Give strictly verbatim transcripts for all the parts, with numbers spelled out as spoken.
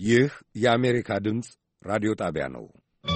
ይህ የአሜሪካ ድምፅ ራዲዮ ጣቢያ ነው።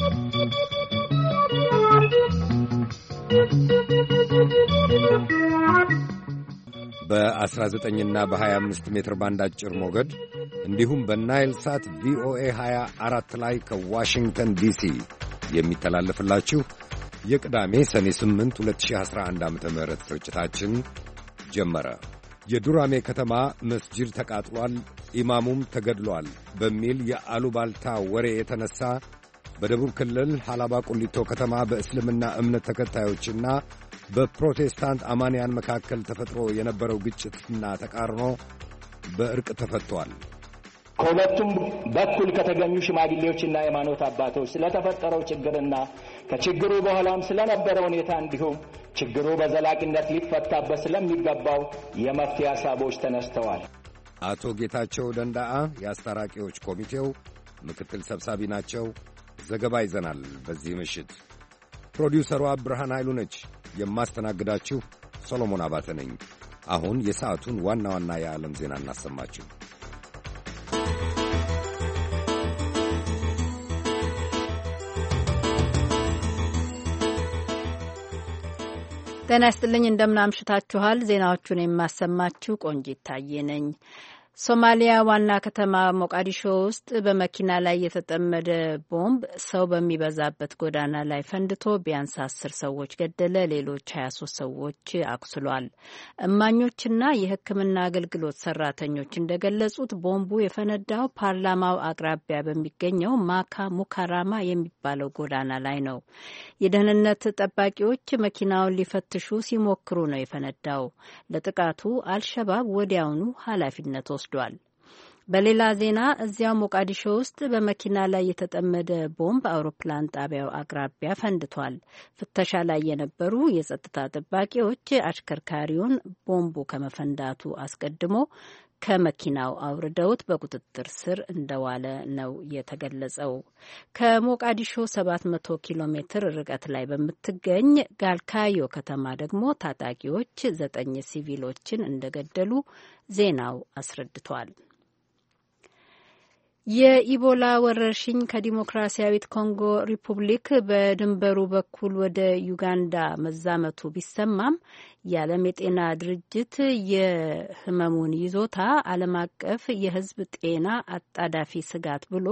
በአስራ ዘጠኝና በሀያ አምስት ሜትር ባንድ አጭር ሞገድ እንዲሁም በናይል ሳት ቪኦኤ ሀያ አራት ላይ ከዋሽንግተን ዲሲ የሚተላለፍላችሁ የቅዳሜ ሰኔ ስምንት ሁለት ሺህ አስራ አንድ ዓመተ ምህረት ስርጭታችን ጀመረ። የዱራሜ ከተማ መስጂድ ተቃጥሏል፣ ኢማሙም ተገድሏል በሚል የአሉባልታ ወሬ የተነሳ በደቡብ ክልል ሐላባ ቁሊቶ ከተማ በእስልምና እምነት ተከታዮችና በፕሮቴስታንት አማንያን መካከል ተፈጥሮ የነበረው ግጭትና ተቃርኖ በእርቅ ተፈቷል። ከሁለቱም በኩል ከተገኙ ሽማግሌዎችና የሃይማኖት አባቶች ስለተፈጠረው ችግርና ከችግሩ በኋላም ስለነበረው ሁኔታ እንዲሁም ችግሩ በዘላቂነት ሊፈታበት ስለሚገባው የመፍትሄ ሐሳቦች ተነስተዋል። አቶ ጌታቸው ደንዳአ የአስታራቂዎች ኮሚቴው ምክትል ሰብሳቢ ናቸው። ዘገባ ይዘናል። በዚህ ምሽት ፕሮዲውሰሯ ብርሃን ኃይሉ ነች። የማስተናግዳችሁ ሰሎሞን አባተ ነኝ። አሁን የሰዓቱን ዋና ዋና የዓለም ዜና እናሰማችሁ። ጤና ይስጥልኝ፣ እንደምናምሽታችኋል። ዜናዎቹን የማሰማችሁ ቆንጂት ታዬ ነኝ። ሶማሊያ ዋና ከተማ ሞቃዲሾ ውስጥ በመኪና ላይ የተጠመደ ቦምብ ሰው በሚበዛበት ጎዳና ላይ ፈንድቶ ቢያንስ አስር ሰዎች ገደለ፣ ሌሎች ሀያ ሶስት ሰዎች አቁስሏል። እማኞችና የሕክምና አገልግሎት ሰራተኞች እንደገለጹት ቦምቡ የፈነዳው ፓርላማው አቅራቢያ በሚገኘው ማካ ሙካራማ የሚባለው ጎዳና ላይ ነው። የደህንነት ጠባቂዎች መኪናውን ሊፈትሹ ሲሞክሩ ነው የፈነዳው። ለጥቃቱ አልሸባብ ወዲያውኑ ኃላፊነት ወስዷል። በሌላ ዜና እዚያው ሞቃዲሾ ውስጥ በመኪና ላይ የተጠመደ ቦምብ አውሮፕላን ጣቢያው አቅራቢያ ፈንድቷል። ፍተሻ ላይ የነበሩ የጸጥታ ጠባቂዎች አሽከርካሪውን ቦምቡ ከመፈንዳቱ አስቀድሞ ከመኪናው አውርደውት በቁጥጥር ስር እንደዋለ ነው የተገለጸው። ከሞቃዲሾ ሰባት መቶ ኪሎ ሜትር ርቀት ላይ በምትገኝ ጋልካዮ ከተማ ደግሞ ታጣቂዎች ዘጠኝ ሲቪሎችን እንደገደሉ ዜናው አስረድቷል። የኢቦላ ወረርሽኝ ከዲሞክራሲያዊት ኮንጎ ሪፑብሊክ በድንበሩ በኩል ወደ ዩጋንዳ መዛመቱ ቢሰማም የዓለም የጤና ድርጅት የሕመሙን ይዞታ ዓለም አቀፍ የሕዝብ ጤና አጣዳፊ ስጋት ብሎ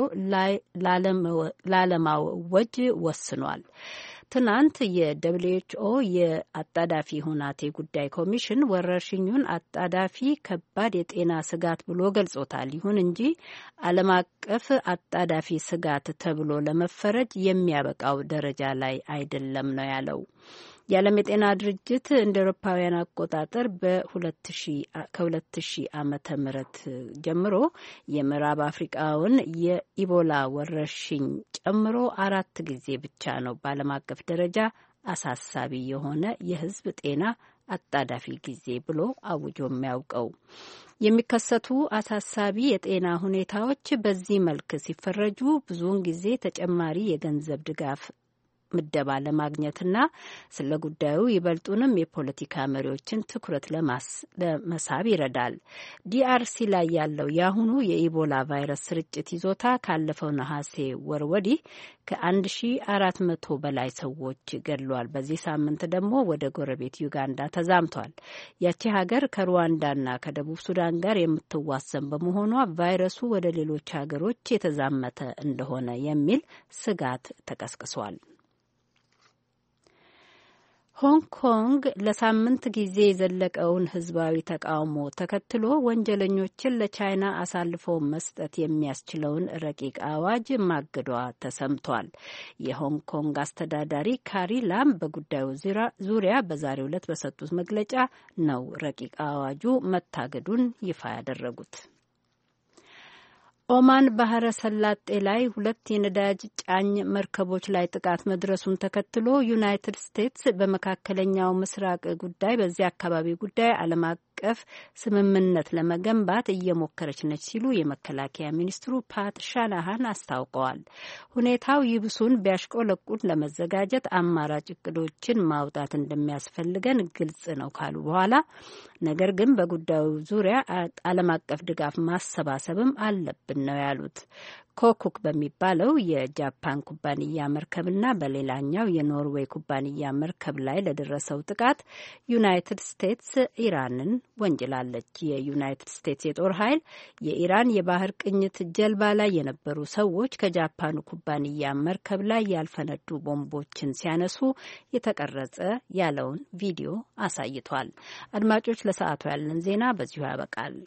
ላለማወጅ ወስኗል። ትናንት የደብሊው ኤች ኦ የአጣዳፊ ሁናቴ ጉዳይ ኮሚሽን ወረርሽኙን አጣዳፊ ከባድ የጤና ስጋት ብሎ ገልጾታል። ይሁን እንጂ ዓለም አቀፍ አጣዳፊ ስጋት ተብሎ ለመፈረጅ የሚያበቃው ደረጃ ላይ አይደለም ነው ያለው። የዓለም የጤና ድርጅት እንደ አውሮፓውያን አቆጣጠር ከሁለት ሺህ ዓመተ ምህረት ጀምሮ የምዕራብ አፍሪካውን የኢቦላ ወረርሽኝ ጨምሮ አራት ጊዜ ብቻ ነው በዓለም አቀፍ ደረጃ አሳሳቢ የሆነ የሕዝብ ጤና አጣዳፊ ጊዜ ብሎ አውጆ የሚያውቀው። የሚከሰቱ አሳሳቢ የጤና ሁኔታዎች በዚህ መልክ ሲፈረጁ ብዙውን ጊዜ ተጨማሪ የገንዘብ ድጋፍ ምደባ ለማግኘትና ስለ ጉዳዩ ይበልጡንም የፖለቲካ መሪዎችን ትኩረት ለመሳብ ይረዳል። ዲአርሲ ላይ ያለው የአሁኑ የኢቦላ ቫይረስ ስርጭት ይዞታ ካለፈው ነሐሴ ወር ወዲህ ከአንድ ሺ አራት መቶ በላይ ሰዎች ገድሏል። በዚህ ሳምንት ደግሞ ወደ ጎረቤት ዩጋንዳ ተዛምቷል። ያቺ ሀገር ከሩዋንዳና ከደቡብ ሱዳን ጋር የምትዋሰን በመሆኗ ቫይረሱ ወደ ሌሎች ሀገሮች የተዛመተ እንደሆነ የሚል ስጋት ተቀስቅሷል። ሆንግ ኮንግ ለሳምንት ጊዜ የዘለቀውን ሕዝባዊ ተቃውሞ ተከትሎ ወንጀለኞችን ለቻይና አሳልፎ መስጠት የሚያስችለውን ረቂቅ አዋጅ ማገዷ ተሰምቷል። የሆንግ ኮንግ አስተዳዳሪ ካሪ ላም በጉዳዩ ዙሪያ በዛሬው ዕለት በሰጡት መግለጫ ነው ረቂቅ አዋጁ መታገዱን ይፋ ያደረጉት። ኦማን ባህረ ሰላጤ ላይ ሁለት የነዳጅ ጫኝ መርከቦች ላይ ጥቃት መድረሱን ተከትሎ ዩናይትድ ስቴትስ በመካከለኛው ምስራቅ ጉዳይ በዚያ አካባቢ ጉዳይ ዓለም አቀፍ ስምምነት ለመገንባት እየሞከረች ነች ሲሉ የመከላከያ ሚኒስትሩ ፓት ሻናሃን አስታውቀዋል። ሁኔታው ይብሱን ቢያሽቆለቁል ለመዘጋጀት አማራጭ እቅዶችን ማውጣት እንደሚያስፈልገን ግልጽ ነው ካሉ በኋላ ነገር ግን በጉዳዩ ዙሪያ ዓለም አቀፍ ድጋፍ ማሰባሰብም አለብን ነው ያሉት። ኮኩክ በሚባለው የጃፓን ኩባንያ መርከብና በሌላኛው የኖርዌይ ኩባንያ መርከብ ላይ ለደረሰው ጥቃት ዩናይትድ ስቴትስ ኢራንን ወንጅላለች። የዩናይትድ ስቴትስ የጦር ኃይል የኢራን የባህር ቅኝት ጀልባ ላይ የነበሩ ሰዎች ከጃፓኑ ኩባንያ መርከብ ላይ ያልፈነዱ ቦምቦችን ሲያነሱ የተቀረጸ ያለውን ቪዲዮ አሳይቷል። አድማጮች፣ ለሰዓቱ ያለን ዜና በዚሁ ያበቃል።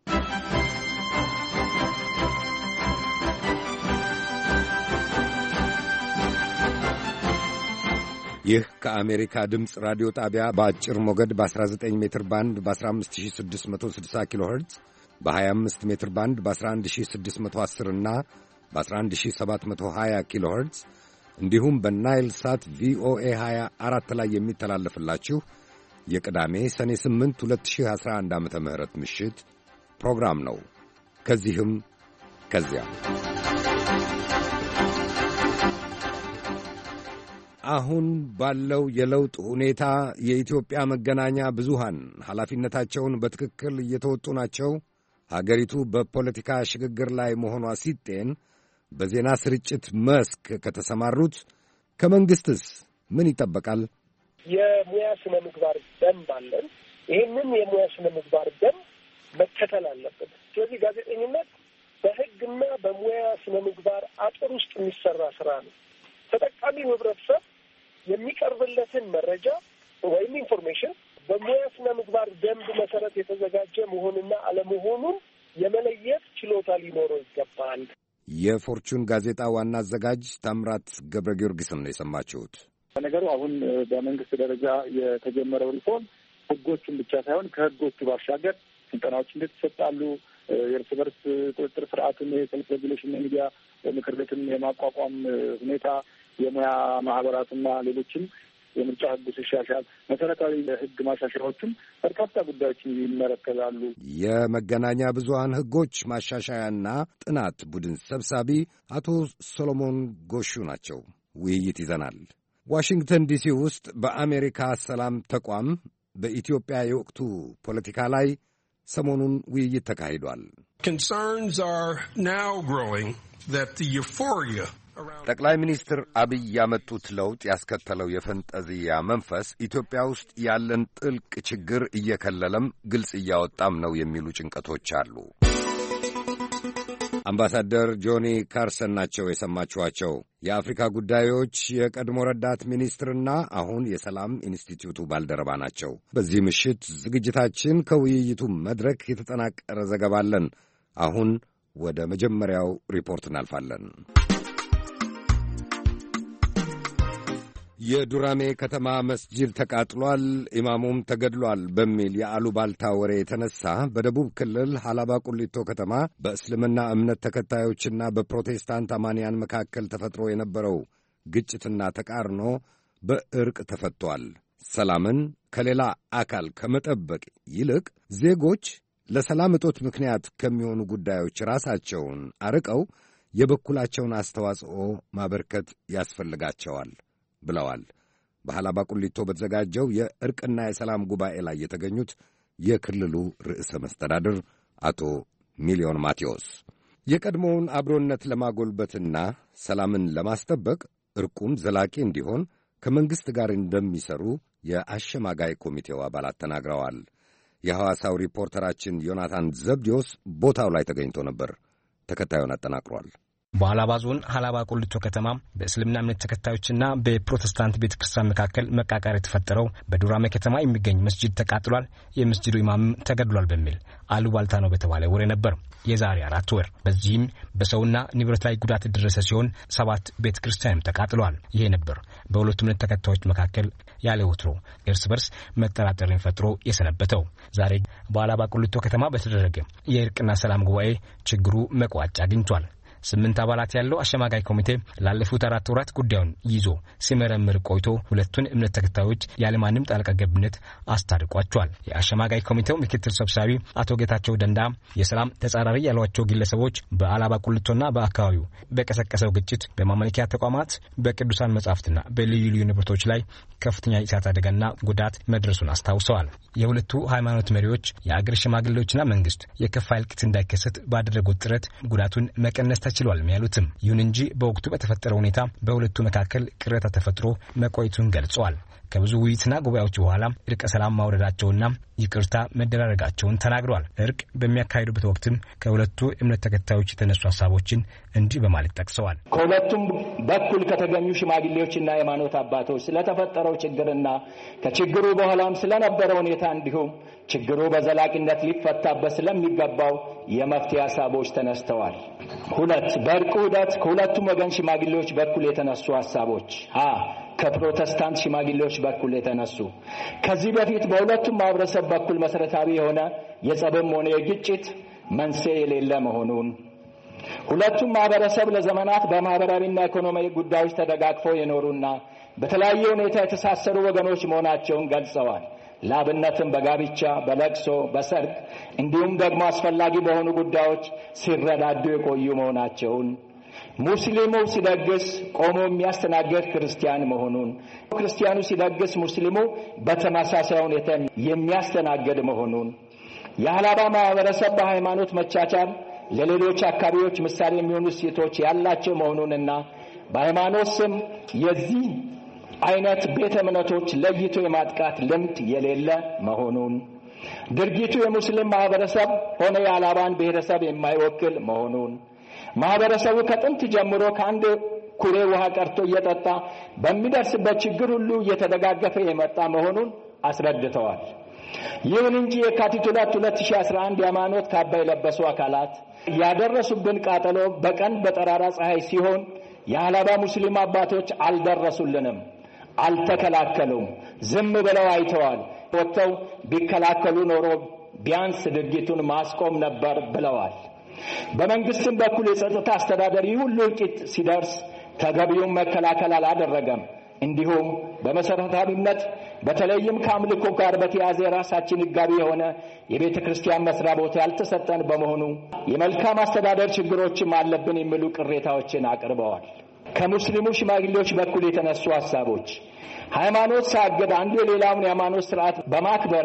ይህ ከአሜሪካ ድምፅ ራዲዮ ጣቢያ በአጭር ሞገድ በ19 ሜትር ባንድ በ15660 ኪሎ ሄርትዝ በ25 ሜትር ባንድ በ11610 እና በ11720 ኪሎ ሄርትዝ እንዲሁም በናይል ሳት ቪኦኤ ሃያ አራት ላይ የሚተላለፍላችሁ የቅዳሜ ሰኔ ስምንት ሁለት ሺህ አስራ አንድ ዓመተ ምህረት ምሽት ፕሮግራም ነው። ከዚህም ከዚያ አሁን ባለው የለውጥ ሁኔታ የኢትዮጵያ መገናኛ ብዙሃን ኃላፊነታቸውን በትክክል እየተወጡ ናቸው? ሀገሪቱ በፖለቲካ ሽግግር ላይ መሆኗ ሲጤን በዜና ስርጭት መስክ ከተሰማሩት ከመንግሥትስ ምን ይጠበቃል? የሙያ ስነ ምግባር ደንብ አለን። ይህንን የሙያ ስነ ምግባር ደንብ መከተል አለብን። ስለዚህ ጋዜጠኝነት በሕግና በሙያ ስነ ምግባር አጥር ውስጥ የሚሰራ ስራ ነው። ተጠቃሚው ህብረተሰብ የሚቀርብለትን መረጃ ወይም ኢንፎርሜሽን በሙያ ስነ ምግባር ደንብ መሰረት የተዘጋጀ መሆንና አለመሆኑን የመለየት ችሎታ ሊኖረው ይገባል። የፎርቹን ጋዜጣ ዋና አዘጋጅ ታምራት ገብረ ጊዮርጊስን ነው የሰማችሁት። ነገሩ አሁን በመንግስት ደረጃ የተጀመረው ሪፎርም ህጎቹን ብቻ ሳይሆን ከህጎቹ ባሻገር ስልጠናዎች እንዴት ይሰጣሉ፣ የእርስ በርስ ቁጥጥር ስርዓትን፣ የሰልፍ ሬጉሌሽን ሚዲያ ምክር ቤትን የማቋቋም ሁኔታ፣ የሙያ ማህበራትና ሌሎችም የምርጫ ህጉ ሲሻሻል መሰረታዊ ህግ ማሻሻያዎችም በርካታ ጉዳዮችን ይመለከታሉ። የመገናኛ ብዙሃን ህጎች ማሻሻያና ጥናት ቡድን ሰብሳቢ አቶ ሶሎሞን ጎሹ ናቸው። ውይይት ይዘናል። ዋሽንግተን ዲሲ ውስጥ በአሜሪካ ሰላም ተቋም በኢትዮጵያ የወቅቱ ፖለቲካ ላይ ሰሞኑን ውይይት ተካሂዷል። ጠቅላይ ሚኒስትር አብይ ያመጡት ለውጥ ያስከተለው የፈንጠዝያ መንፈስ ኢትዮጵያ ውስጥ ያለን ጥልቅ ችግር እየከለለም ግልጽ እያወጣም ነው የሚሉ ጭንቀቶች አሉ። አምባሳደር ጆኒ ካርሰን ናቸው የሰማችኋቸው። የአፍሪካ ጉዳዮች የቀድሞ ረዳት ሚኒስትርና አሁን የሰላም ኢንስቲትዩቱ ባልደረባ ናቸው። በዚህ ምሽት ዝግጅታችን ከውይይቱ መድረክ የተጠናቀረ ዘገባ አለን። አሁን ወደ መጀመሪያው ሪፖርት እናልፋለን። የዱራሜ ከተማ መስጂድ ተቃጥሏል፣ ኢማሙም ተገድሏል በሚል የአሉባልታ ወሬ የተነሳ በደቡብ ክልል ሀላባ ቁሊቶ ከተማ በእስልምና እምነት ተከታዮችና በፕሮቴስታንት አማንያን መካከል ተፈጥሮ የነበረው ግጭትና ተቃርኖ በእርቅ ተፈቷል። ሰላምን ከሌላ አካል ከመጠበቅ ይልቅ ዜጎች ለሰላም እጦት ምክንያት ከሚሆኑ ጉዳዮች ራሳቸውን አርቀው የበኩላቸውን አስተዋጽኦ ማበርከት ያስፈልጋቸዋል ብለዋል። በሀላባ ቁሊቶ በተዘጋጀው የእርቅና የሰላም ጉባኤ ላይ የተገኙት የክልሉ ርዕሰ መስተዳድር አቶ ሚሊዮን ማቴዎስ የቀድሞውን አብሮነት ለማጎልበትና ሰላምን ለማስጠበቅ እርቁም ዘላቂ እንዲሆን ከመንግሥት ጋር እንደሚሰሩ የአሸማጋይ ኮሚቴው አባላት ተናግረዋል። የሐዋሳው ሪፖርተራችን ዮናታን ዘብዲዮስ ቦታው ላይ ተገኝቶ ነበር። ተከታዩን አጠናቅሯል። በሀላባ ዞን ሀላባ ቁሊቶ ከተማ በእስልምና እምነት ተከታዮችና በፕሮቴስታንት ቤተክርስቲያን መካከል መቃቃር የተፈጠረው በዱራሜ ከተማ የሚገኝ መስጂድ ተቃጥሏል፣ የመስጂዱ ኢማምም ተገድሏል በሚል አሉባልታ ነው በተባለ ወሬ ነበር የዛሬ አራት ወር። በዚህም በሰውና ንብረት ላይ ጉዳት የደረሰ ሲሆን ሰባት ቤተክርስቲያንም ተቃጥሏል። ይሄ ነበር በሁለቱ እምነት ተከታዮች መካከል ያለ ወትሮ እርስ በርስ መጠራጠርን ፈጥሮ የሰነበተው። ዛሬ በሀላባ ቁሊቶ ከተማ በተደረገ የእርቅና ሰላም ጉባኤ ችግሩ መቋጫ አግኝቷል። ስምንት አባላት ያለው አሸማጋይ ኮሚቴ ላለፉት አራት ወራት ጉዳዩን ይዞ ሲመረምር ቆይቶ ሁለቱን እምነት ተከታዮች ያለማንም ጣልቃ ገብነት አስታርቋቸዋል። የአሸማጋይ ኮሚቴው ምክትል ሰብሳቢ አቶ ጌታቸው ደንዳ የሰላም ተጻራሪ ያሏቸው ግለሰቦች በአላባ ቁልቶና በአካባቢው በቀሰቀሰው ግጭት በማመልከያ ተቋማት በቅዱሳን መጻሕፍትና በልዩ ልዩ ንብረቶች ላይ ከፍተኛ የእሳት አደጋና ጉዳት መድረሱን አስታውሰዋል። የሁለቱ ሃይማኖት መሪዎች የአገር ሽማግሌዎችና መንግስት የከፋ እልቂት እንዳይከሰት ባደረጉት ጥረት ጉዳቱን መቀነስ ተችሏል ያሉትም፣ ይሁን እንጂ በወቅቱ በተፈጠረው ሁኔታ በሁለቱ መካከል ቅሬታ ተፈጥሮ መቆየቱን ገልጸዋል። ከብዙ ውይይትና ጉባኤዎች በኋላ እርቀ ሰላም ማውረዳቸውና ይቅርታ መደራረጋቸውን ተናግረዋል። እርቅ በሚያካሂዱበት ወቅትም ከሁለቱ እምነት ተከታዮች የተነሱ ሀሳቦችን እንዲህ በማለት ጠቅሰዋል። ከሁለቱም በኩል ከተገኙ ሽማግሌዎችና የሃይማኖት አባቶች ስለተፈጠረው ችግርና ከችግሩ በኋላም ስለነበረው ሁኔታ እንዲሁም ችግሩ በዘላቂነት ሊፈታበት ስለሚገባው የመፍትሄ ሀሳቦች ተነስተዋል። ሁለት በእርቁ ሂደት ከሁለቱም ወገን ሽማግሌዎች በኩል የተነሱ ሀሳቦች ሀ ከፕሮቴስታንት ሽማግሌዎች በኩል የተነሱ ከዚህ በፊት በሁለቱም ማህበረሰብ በኩል መሰረታዊ የሆነ የጸብም ሆነ የግጭት መንስኤ የሌለ መሆኑን፣ ሁለቱም ማህበረሰብ ለዘመናት በማህበራዊና ኢኮኖሚያዊ ጉዳዮች ተደጋግፈው የኖሩና በተለያየ ሁኔታ የተሳሰሩ ወገኖች መሆናቸውን ገልጸዋል። ለአብነትም በጋብቻ፣ በለቅሶ፣ በሰርግ እንዲሁም ደግሞ አስፈላጊ በሆኑ ጉዳዮች ሲረዳዱ የቆዩ መሆናቸውን፣ ሙስሊሙ ሲደግስ ቆሞ የሚያስተናግድ ክርስቲያን መሆኑን፣ ክርስቲያኑ ሲደግስ ሙስሊሙ በተመሳሳይ ሁኔታ የሚያስተናግድ መሆኑን፣ የአላባ ማህበረሰብ በሃይማኖት መቻቻል ለሌሎች አካባቢዎች ምሳሌ የሚሆኑ እሴቶች ያላቸው መሆኑንና በሃይማኖት ስም የዚህ አይነት ቤተ እምነቶች ለይቶ የማጥቃት ልምድ የሌለ መሆኑን፣ ድርጊቱ የሙስሊም ማህበረሰብ ሆነ የአላባን ብሔረሰብ የማይወክል መሆኑን፣ ማህበረሰቡ ከጥንት ጀምሮ ከአንድ ኩሬ ውሃ ቀርቶ እየጠጣ በሚደርስበት ችግር ሁሉ እየተደጋገፈ የመጣ መሆኑን አስረድተዋል። ይሁን እንጂ የካቲት ሁለት ሁለት ሺህ አስራ አንድ የሃይማኖት ካባ የለበሱ አካላት ያደረሱብን ቃጠሎ በቀን በጠራራ ፀሐይ ሲሆን የአላባ ሙስሊም አባቶች አልደረሱልንም፣ አልተከላከሉም፣ ዝም ብለው አይተዋል። ወጥተው ቢከላከሉ ኖሮ ቢያንስ ድርጊቱን ማስቆም ነበር ብለዋል። በመንግስትም በኩል የጸጥታ አስተዳደር ሁሉ እልቂት ሲደርስ ተገቢውን መከላከል አላደረገም። እንዲሁም በመሰረታዊነት በተለይም ከአምልኮ ጋር በተያያዘ ራሳችን ሕጋዊ የሆነ የቤተ ክርስቲያን መስሪያ ቦታ ያልተሰጠን በመሆኑ የመልካም አስተዳደር ችግሮችም አለብን የሚሉ ቅሬታዎችን አቅርበዋል። ከሙስሊሙ ሽማግሌዎች በኩል የተነሱ ሀሳቦች ሃይማኖት ሳገድ አንዱ የሌላውን የሃይማኖት ስርዓት በማክበር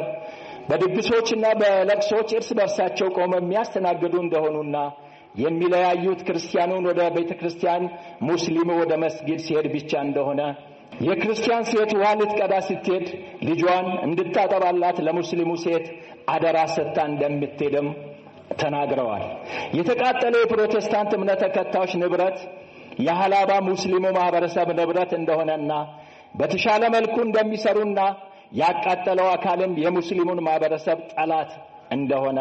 በድግሶችና በለቅሶች እርስ በርሳቸው ቆመው የሚያስተናግዱ እንደሆኑና የሚለያዩት ክርስቲያኑን ወደ ቤተ ክርስቲያን ሙስሊሙ ወደ መስጊድ ሲሄድ ብቻ እንደሆነ፣ የክርስቲያን ሴት ውሃ ልትቀዳ ስትሄድ ልጇን እንድታጠባላት ለሙስሊሙ ሴት አደራ ሰጥታ እንደምትሄድም ተናግረዋል። የተቃጠለ የፕሮቴስታንት እምነት ተከታዮች ንብረት የአላባ ሙስሊሙ ማህበረሰብ ንብረት እንደሆነና በተሻለ መልኩ እንደሚሰሩና ያቃጠለው አካልም የሙስሊሙን ማህበረሰብ ጠላት እንደሆነ፣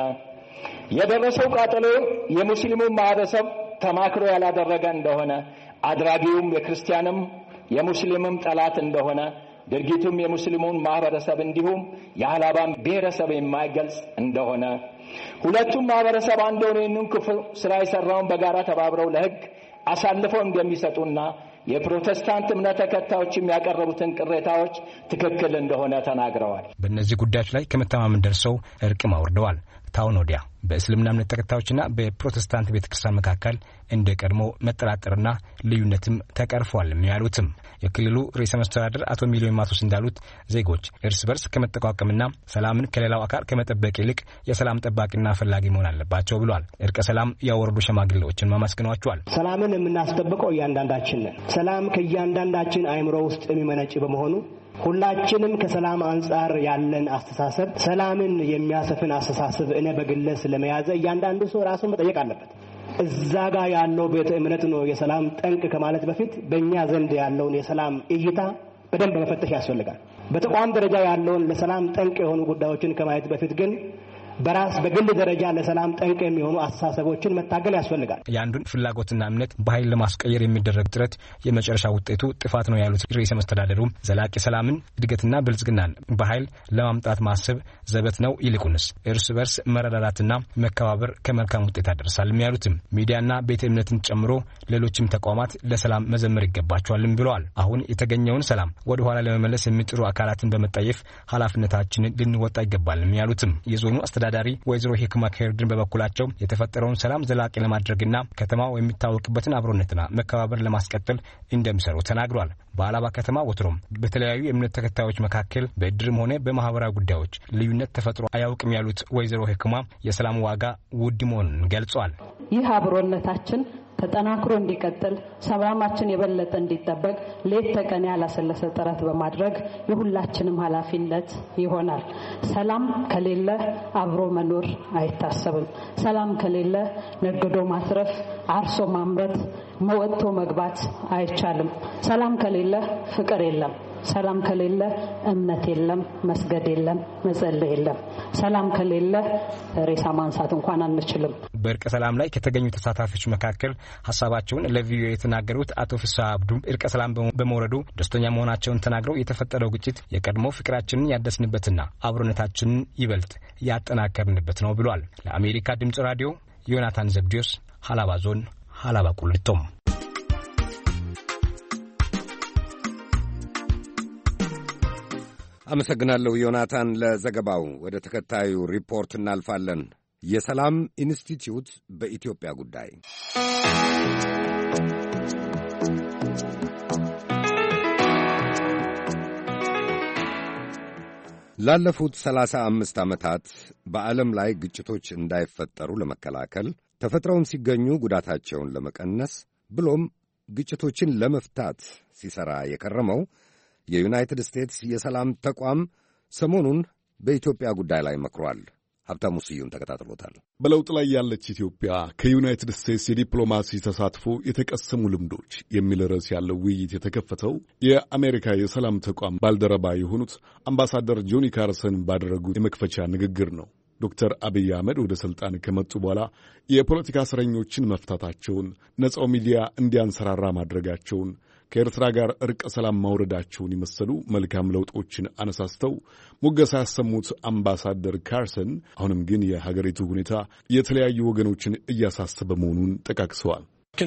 የደረሰው ቃጠሎ የሙስሊሙን ማህበረሰብ ተማክሮ ያላደረገ እንደሆነ፣ አድራጊውም የክርስቲያንም የሙስሊምም ጠላት እንደሆነ፣ ድርጊቱም የሙስሊሙን ማህበረሰብ እንዲሁም የአላባን ብሔረሰብ የማይገልጽ እንደሆነ፣ ሁለቱም ማህበረሰብ አንድ ሆነው ይህንን ክፉ ስራ የሰራውን በጋራ ተባብረው ለሕግ አሳልፈው እንደሚሰጡና የፕሮቴስታንት እምነት ተከታዮችም ያቀረቡትን ቅሬታዎች ትክክል እንደሆነ ተናግረዋል። በእነዚህ ጉዳዮች ላይ ከመተማመን ደርሰው እርቅም አውርደዋል። ታውን ወዲያ በእስልምና እምነት ተከታዮችና በፕሮቴስታንት ቤተክርስቲያን መካከል እንደ ቀድሞ መጠራጠርና ልዩነትም ተቀርፏል ያሉትም የክልሉ ርዕሰ መስተዳድር አቶ ሚሊዮን ማቶስ እንዳሉት ዜጎች እርስ በርስ ከመጠቋቀምና ሰላምን ከሌላው አካል ከመጠበቅ ይልቅ የሰላም ጠባቂና ፈላጊ መሆን አለባቸው ብሏል። እርቀ ሰላም ያወረዱ ሽማግሌዎችን ማመስገናቸዋል። ሰላምን የምናስጠብቀው እያንዳንዳችን ነን። ሰላም ከእያንዳንዳችን አእምሮ ውስጥ የሚመነጭ በመሆኑ ሁላችንም ከሰላም አንጻር ያለን አስተሳሰብ ሰላምን የሚያሰፍን አስተሳሰብ እኔ በግለስ ለመያዝ እያንዳንዱ ሰው ራሱን መጠየቅ አለበት። እዛ ጋር ያለው ቤተ እምነት ነው የሰላም ጠንቅ ከማለት በፊት በእኛ ዘንድ ያለውን የሰላም እይታ በደንብ መፈተሽ ያስፈልጋል። በተቋም ደረጃ ያለውን ለሰላም ጠንቅ የሆኑ ጉዳዮችን ከማየት በፊት ግን በራስ በግል ደረጃ ለሰላም ጠንቅ የሚሆኑ አስተሳሰቦችን መታገል ያስፈልጋል። የአንዱን ፍላጎትና እምነት በኃይል ለማስቀየር የሚደረግ ጥረት የመጨረሻ ውጤቱ ጥፋት ነው ያሉት ርዕሰ መስተዳድሩ ዘላቂ ሰላምን፣ እድገትና ብልጽግናን በኃይል ለማምጣት ማሰብ ዘበት ነው፣ ይልቁንስ እርስ በርስ መረዳዳትና መከባበር ከመልካም ውጤት ያደርሳልም ያሉትም ሚዲያና ቤተ እምነትን ጨምሮ ሌሎችም ተቋማት ለሰላም መዘመር ይገባቸዋልም ብለዋል። አሁን የተገኘውን ሰላም ወደ ኋላ ለመመለስ የሚጥሩ አካላትን በመጠየፍ ኃላፊነታችንን ልንወጣ ይገባልም ያሉትም የዞኑ አስተዳዳሪ ወይዘሮ ሂክማ ከርድን በበኩላቸው የተፈጠረውን ሰላም ዘላቂ ለማድረግና ከተማው የሚታወቅበትን አብሮነትና መከባበር ለማስቀጠል እንደሚሰሩ ተናግሯል። በአላባ ከተማ ወትሮም በተለያዩ የእምነት ተከታዮች መካከል በእድርም ሆነ በማህበራዊ ጉዳዮች ልዩነት ተፈጥሮ አያውቅም ያሉት ወይዘሮ ሂክማ የሰላም ዋጋ ውድ መሆኑን ገልጿል። ይህ አብሮነታችን ተጠናክሮ እንዲቀጥል ሰላማችን የበለጠ እንዲጠበቅ ሌት ተቀን ያላሰለሰ ጥረት በማድረግ የሁላችንም ኃላፊነት ይሆናል። ሰላም ከሌለ አብሮ መኖር አይታሰብም። ሰላም ከሌለ ነግዶ ማትረፍ፣ አርሶ ማምረት፣ መወጥቶ መግባት አይቻልም። ሰላም ከሌለ ፍቅር የለም። ሰላም ከሌለ እምነት የለም፣ መስገድ የለም፣ መጸለይ የለም። ሰላም ከሌለ ሬሳ ማንሳት እንኳን አንችልም። በእርቀ ሰላም ላይ ከተገኙ ተሳታፊዎች መካከል ሀሳባቸውን ለቪኦኤ የተናገሩት አቶ ፍስሐ አብዱ እርቀ ሰላም በመውረዱ ደስተኛ መሆናቸውን ተናግረው የተፈጠረው ግጭት የቀድሞ ፍቅራችንን ያደስንበትና አብሮነታችንን ይበልጥ ያጠናከርንበት ነው ብሏል። ለአሜሪካ ድምጽ ራዲዮ ዮናታን ዘብዲዮስ ሀላባ ዞን ሀላባ ቁልቶም። አመሰግናለሁ ዮናታን ለዘገባው። ወደ ተከታዩ ሪፖርት እናልፋለን። የሰላም ኢንስቲትዩት በኢትዮጵያ ጉዳይ ላለፉት ሰላሳ አምስት ዓመታት በዓለም ላይ ግጭቶች እንዳይፈጠሩ ለመከላከል ተፈጥረውም ሲገኙ ጉዳታቸውን ለመቀነስ ብሎም ግጭቶችን ለመፍታት ሲሠራ የከረመው የዩናይትድ ስቴትስ የሰላም ተቋም ሰሞኑን በኢትዮጵያ ጉዳይ ላይ መክሯል። ሀብታሙ ስዩም ተከታትሎታል። በለውጥ ላይ ያለች ኢትዮጵያ ከዩናይትድ ስቴትስ የዲፕሎማሲ ተሳትፎ የተቀሰሙ ልምዶች የሚል ርዕስ ያለው ውይይት የተከፈተው የአሜሪካ የሰላም ተቋም ባልደረባ የሆኑት አምባሳደር ጆኒ ካርሰን ባደረጉት የመክፈቻ ንግግር ነው። ዶክተር አብይ አህመድ ወደ ሥልጣን ከመጡ በኋላ የፖለቲካ እስረኞችን መፍታታቸውን፣ ነጻው ሚዲያ እንዲያንሰራራ ማድረጋቸውን፣ ከኤርትራ ጋር እርቀ ሰላም ማውረዳቸውን የመሰሉ መልካም ለውጦችን አነሳስተው ሙገሳ ያሰሙት አምባሳደር ካርሰን አሁንም ግን የሀገሪቱ ሁኔታ የተለያዩ ወገኖችን እያሳሰበ መሆኑን ጠቃቅሰዋል።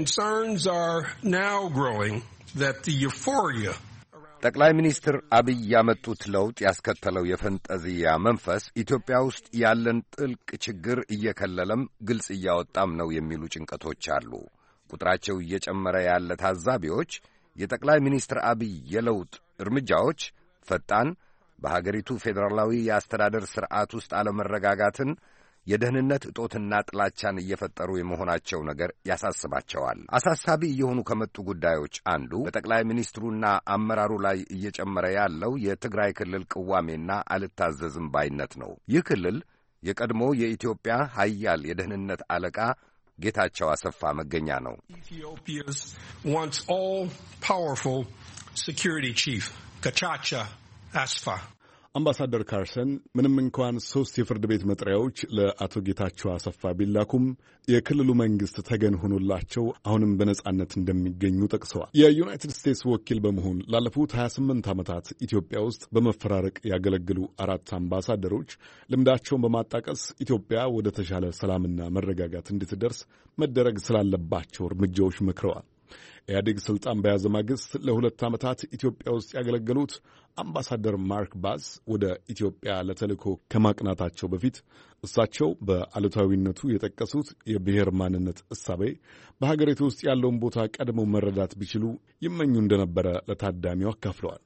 ጠቅላይ ሚኒስትር አብይ ያመጡት ለውጥ ያስከተለው የፈንጠዝያ መንፈስ ኢትዮጵያ ውስጥ ያለን ጥልቅ ችግር እየከለለም ግልጽ እያወጣም ነው የሚሉ ጭንቀቶች አሉ። ቁጥራቸው እየጨመረ ያለ ታዛቢዎች የጠቅላይ ሚኒስትር አብይ የለውጥ እርምጃዎች ፈጣን፣ በሀገሪቱ ፌዴራላዊ የአስተዳደር ሥርዓት ውስጥ አለመረጋጋትን፣ የደህንነት እጦትና ጥላቻን እየፈጠሩ የመሆናቸው ነገር ያሳስባቸዋል። አሳሳቢ እየሆኑ ከመጡ ጉዳዮች አንዱ በጠቅላይ ሚኒስትሩና አመራሩ ላይ እየጨመረ ያለው የትግራይ ክልል ቅዋሜና አልታዘዝም ባይነት ነው። ይህ ክልል የቀድሞ የኢትዮጵያ ኃያል የደህንነት አለቃ ጌታቸው አሰፋ መገኛ ነው። Ethiopia's once all-powerful security chief, Gachacha Asfa. አምባሳደር ካርሰን ምንም እንኳን ሦስት የፍርድ ቤት መጥሪያዎች ለአቶ ጌታቸው አሰፋ ቢላኩም የክልሉ መንግሥት ተገን ሆኖላቸው አሁንም በነጻነት እንደሚገኙ ጠቅሰዋል። የዩናይትድ ስቴትስ ወኪል በመሆን ላለፉት ሀያ ስምንት ዓመታት ኢትዮጵያ ውስጥ በመፈራረቅ ያገለግሉ አራት አምባሳደሮች ልምዳቸውን በማጣቀስ ኢትዮጵያ ወደ ተሻለ ሰላምና መረጋጋት እንድትደርስ መደረግ ስላለባቸው እርምጃዎች መክረዋል። ኢህአዴግ ስልጣን በያዘ ማግስት ለሁለት ዓመታት ኢትዮጵያ ውስጥ ያገለገሉት አምባሳደር ማርክ ባስ ወደ ኢትዮጵያ ለተልእኮ ከማቅናታቸው በፊት እሳቸው በአሉታዊነቱ የጠቀሱት የብሔር ማንነት እሳቤ በሀገሪቱ ውስጥ ያለውን ቦታ ቀድመው መረዳት ቢችሉ ይመኙ እንደነበረ ለታዳሚው አካፍለዋል።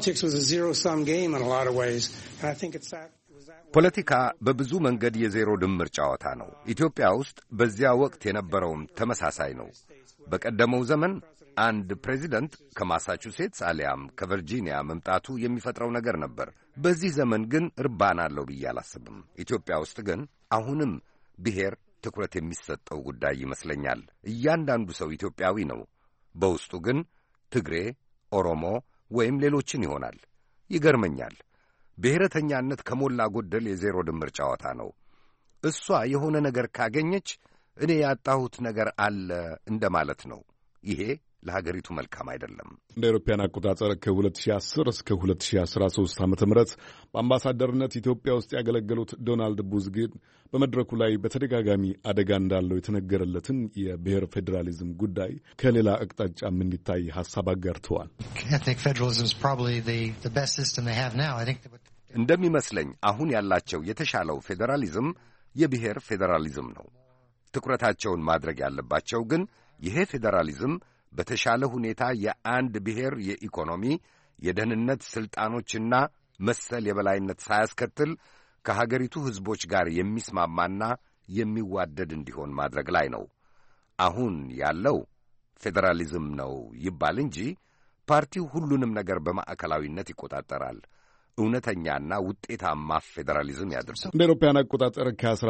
ፖለቲካ በብዙ መንገድ የዜሮ ድምር ጨዋታ ነው። ኢትዮጵያ ውስጥ በዚያ ወቅት የነበረውም ተመሳሳይ ነው። በቀደመው ዘመን አንድ ፕሬዚደንት ከማሳቹሴትስ አሊያም ከቨርጂኒያ መምጣቱ የሚፈጥረው ነገር ነበር። በዚህ ዘመን ግን እርባና አለው ብዬ አላስብም። ኢትዮጵያ ውስጥ ግን አሁንም ብሔር ትኩረት የሚሰጠው ጉዳይ ይመስለኛል። እያንዳንዱ ሰው ኢትዮጵያዊ ነው። በውስጡ ግን ትግሬ፣ ኦሮሞ ወይም ሌሎችን ይሆናል። ይገርመኛል። ብሔረተኛነት ከሞላ ጎደል የዜሮ ድምር ጨዋታ ነው። እሷ የሆነ ነገር ካገኘች እኔ ያጣሁት ነገር አለ እንደማለት ነው። ይሄ ለሀገሪቱ መልካም አይደለም። እንደ አውሮፓውያን አቆጣጠር ከሁለት ሺህ አስር እስከ ሁለት ሺህ አስራ ሦስት ዓመተ ምህረት በአምባሳደርነት ኢትዮጵያ ውስጥ ያገለገሉት ዶናልድ ቡዝ ግን በመድረኩ ላይ በተደጋጋሚ አደጋ እንዳለው የተነገረለትን የብሔር ፌዴራሊዝም ጉዳይ ከሌላ አቅጣጫም እንዲታይ ሐሳብ አጋርተዋል። እንደሚመስለኝ አሁን ያላቸው የተሻለው ፌዴራሊዝም የብሔር ፌዴራሊዝም ነው። ትኩረታቸውን ማድረግ ያለባቸው ግን ይሄ ፌዴራሊዝም በተሻለ ሁኔታ የአንድ ብሔር የኢኮኖሚ፣ የደህንነት ሥልጣኖችና መሰል የበላይነት ሳያስከትል ከሀገሪቱ ሕዝቦች ጋር የሚስማማና የሚዋደድ እንዲሆን ማድረግ ላይ ነው። አሁን ያለው ፌዴራሊዝም ነው ይባል እንጂ ፓርቲው ሁሉንም ነገር በማዕከላዊነት ይቆጣጠራል። እውነተኛና ውጤታማ ፌዴራሊዝም ያድርሱ። እንደ አውሮፓውያን አቆጣጠር